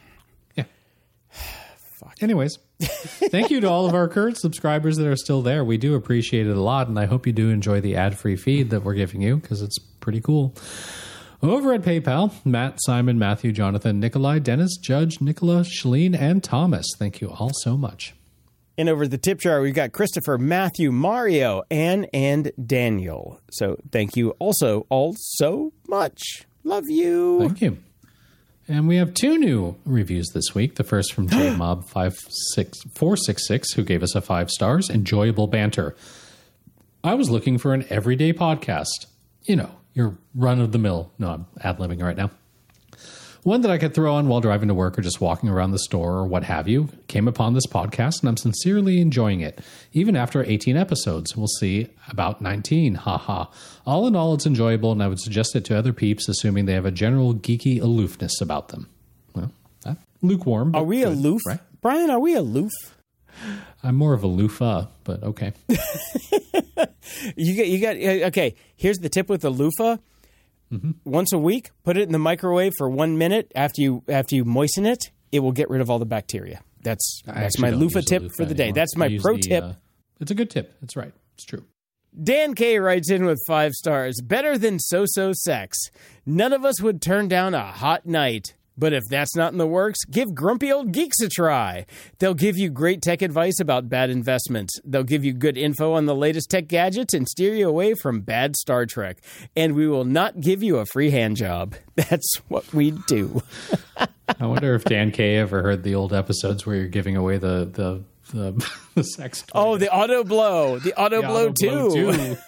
Fuck. Anyways. Thank you to all of our current subscribers that are still there. We do appreciate it a lot, and I hope you do enjoy the ad-free feed that we're giving you because it's pretty cool. Over at PayPal, Matt, Simon, Matthew, Jonathan, Nikolai, Dennis, Judge, Nicola, Shalene, and Thomas. Thank you all so much. And over at the tip jar, we've got Christopher, Matthew, Mario, Anne, and Daniel. So thank you also all so much. Love you. Thank you. And we have 2 new reviews this week. The first from JMob466, who gave us a 5 stars. Enjoyable banter. I was looking for an everyday podcast. Your run-of-the-mill. No, I'm ad-libbing right now. One that I could throw on while driving to work or just walking around the store or what have you. Came upon this podcast, and I'm sincerely enjoying it. Even after 18 episodes. We'll see about 19. Haha. All in all, it's enjoyable, and I would suggest it to other peeps, assuming they have a general geeky aloofness about them. Well, lukewarm. Are we good, aloof? right? Brian, are we aloof? I'm more of a loofah, but okay. You got okay. Here's the tip with the loofah. Mm-hmm. Once a week, put it in the microwave for 1 minute. After you moisten it, it will get rid of all the bacteria. That's my loofah tip for the day. That's my pro tip. It's a good tip. That's right. It's true. Dan K writes in with 5 stars. Better than so-so sex. None of us would turn down a hot night. But if that's not in the works, give Grumpy Old Geeks a try. They'll give you great tech advice about bad investments. They'll give you good info on the latest tech gadgets and steer you away from bad Star Trek. And we will not give you a free hand job. That's what we do. I wonder if Dan K ever heard the old episodes where you're giving away the sex toy. Oh, the auto blow. The auto blow too.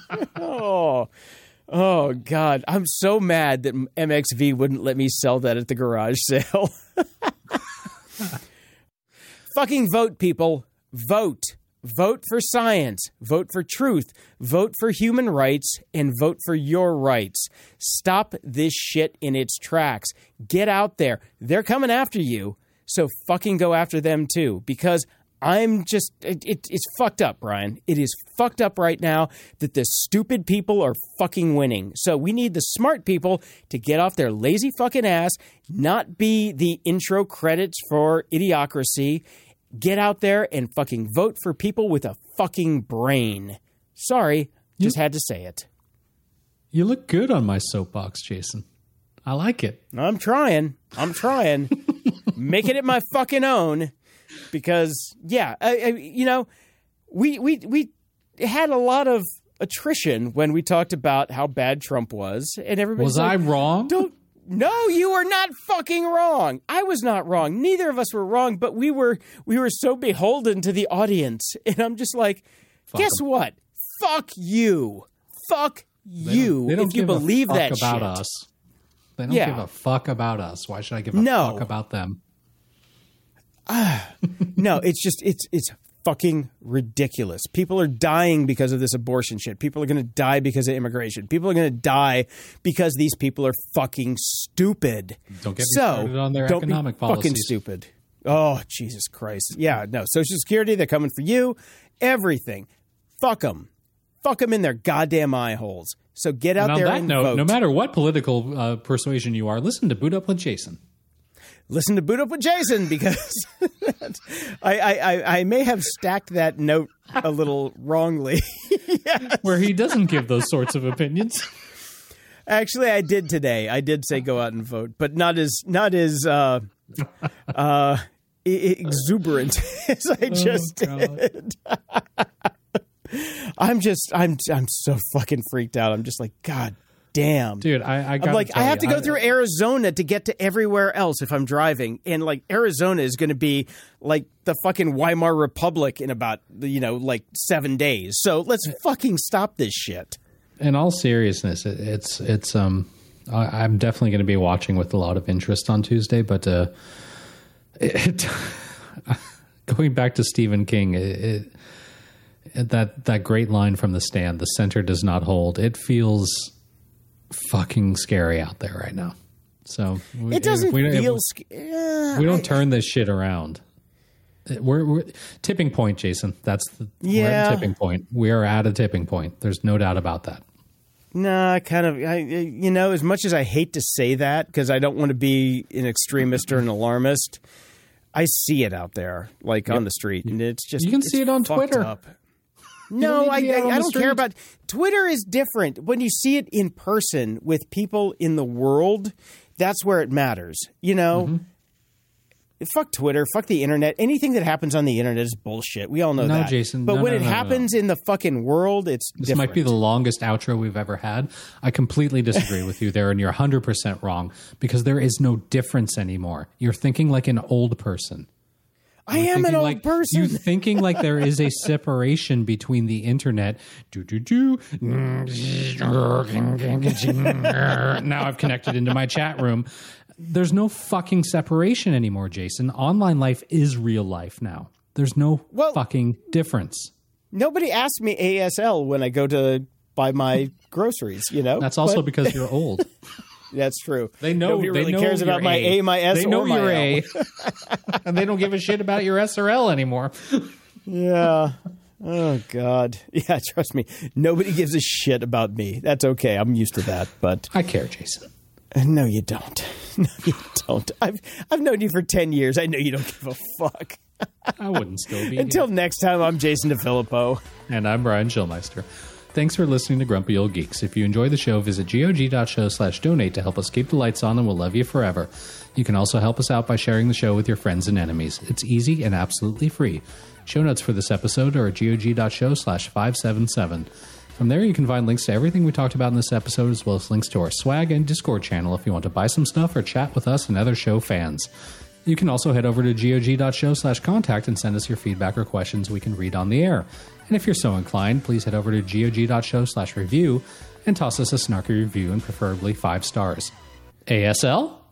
Oh, God. I'm so mad that MXV wouldn't let me sell that at the garage sale. Fucking vote, people. Vote. Vote for science. Vote for truth. Vote for human rights. And vote for your rights. Stop this shit in its tracks. Get out there. They're coming after you. So fucking go after them too. Because I'm just, it's fucked up, Brian. It is fucked up right now that the stupid people are fucking winning. So we need the smart people to get off their lazy fucking ass, not be the intro credits for Idiocracy. Get out there and fucking vote for people with a fucking brain. Sorry, just had to say it. You look good on my soapbox, Jason. I like it. I'm trying. Making it my fucking own. Because, yeah, we had a lot of attrition when we talked about how bad Trump was. And everybody was like, I wrong? No, you were not fucking wrong. I was not wrong. Neither of us were wrong, but we were so beholden to the audience. And I'm just like, guess what? Fuck you. Fuck you. They don't if you believe that shit. About us. They don't give a fuck about us. Why should I give a fuck about them? No, it's fucking ridiculous. People are dying because of this abortion shit. People are going to die because of immigration. People are going to die because these people are fucking stupid. Don't get me started on their economic policies. Fucking stupid. Oh, Jesus Christ. Yeah, no. Social Security, they're coming for you. Everything. Fuck them. Fuck them in their goddamn eye holes. So get out there and vote. No matter what political persuasion you are, listen to Boot Up with Jason. Listen to Boot Up with Jason, because I may have stacked that note a little wrongly. Yes. Where he doesn't give those sorts of opinions. Actually, I did today. I did say go out and vote, but not as exuberant as I just did. I'm so fucking freaked out. I'm just like, God damn, dude, I have to go through Arizona to get to everywhere else if I'm driving, and like Arizona is going to be like the fucking Weimar Republic in about 7 days. So let's fucking stop this shit. In all seriousness, it's I'm definitely going to be watching with a lot of interest on Tuesday, but going back to Stephen King, that great line from The Stand, "The center does not hold." It feels fucking scary out there right now. So it doesn't feel scary. We don't turn this shit around. We're tipping point, Jason. We're at a tipping point. We are at a tipping point. There's no doubt about that. Nah, as much as I hate to say that, because I don't want to be an extremist or an alarmist, I see it out there, on the street, and it's just, you can see it on Twitter. Up. No, I don't care about Twitter. Is different. When you see it in person with people in the world, that's where it matters. Fuck Twitter, fuck the internet. Anything that happens on the internet is bullshit. We all know that. No, Jason. But when it happens in the fucking world, it's This different. might be the longest outro we've ever had. I completely disagree with you there, and you're 100% wrong, because there is no difference anymore. You're thinking like an old person. I am an old person. You're thinking like there is a separation between the internet. Now I've connected into my chat room. There's no fucking separation anymore, Jason. Online life is real life now. There's no fucking difference. Nobody asks me ASL when I go to buy my groceries, That's also because you're old. That's true. They know. Nobody really they know cares about my A, my S, they know or my your L. A, and they don't give a shit about your S or L anymore. Yeah. Oh, God. Yeah, trust me. Nobody gives a shit about me. That's okay. I'm used to that, but... I care, Jason. No, you don't. No, you don't. I've known you for 10 years. I know you don't give a fuck. I wouldn't still be Until here. next time, I'm Jason DeFilippo. And I'm Brian Schulmeister. Thanks for listening to Grumpy Old Geeks. If you enjoy the show, visit gog.show/donate to help us keep the lights on, and we'll love you forever. You can also help us out by sharing the show with your friends and enemies. It's easy and absolutely free. Show notes for this episode are at gog.show/577. From there, you can find links to everything we talked about in this episode, as well as links to our swag and Discord channel if you want to buy some stuff or chat with us and other show fans. You can also head over to gog.show/contact and send us your feedback or questions we can read on the air. And if you're so inclined, please head over to gog.show/review and toss us a snarky review and preferably 5 stars. ASL?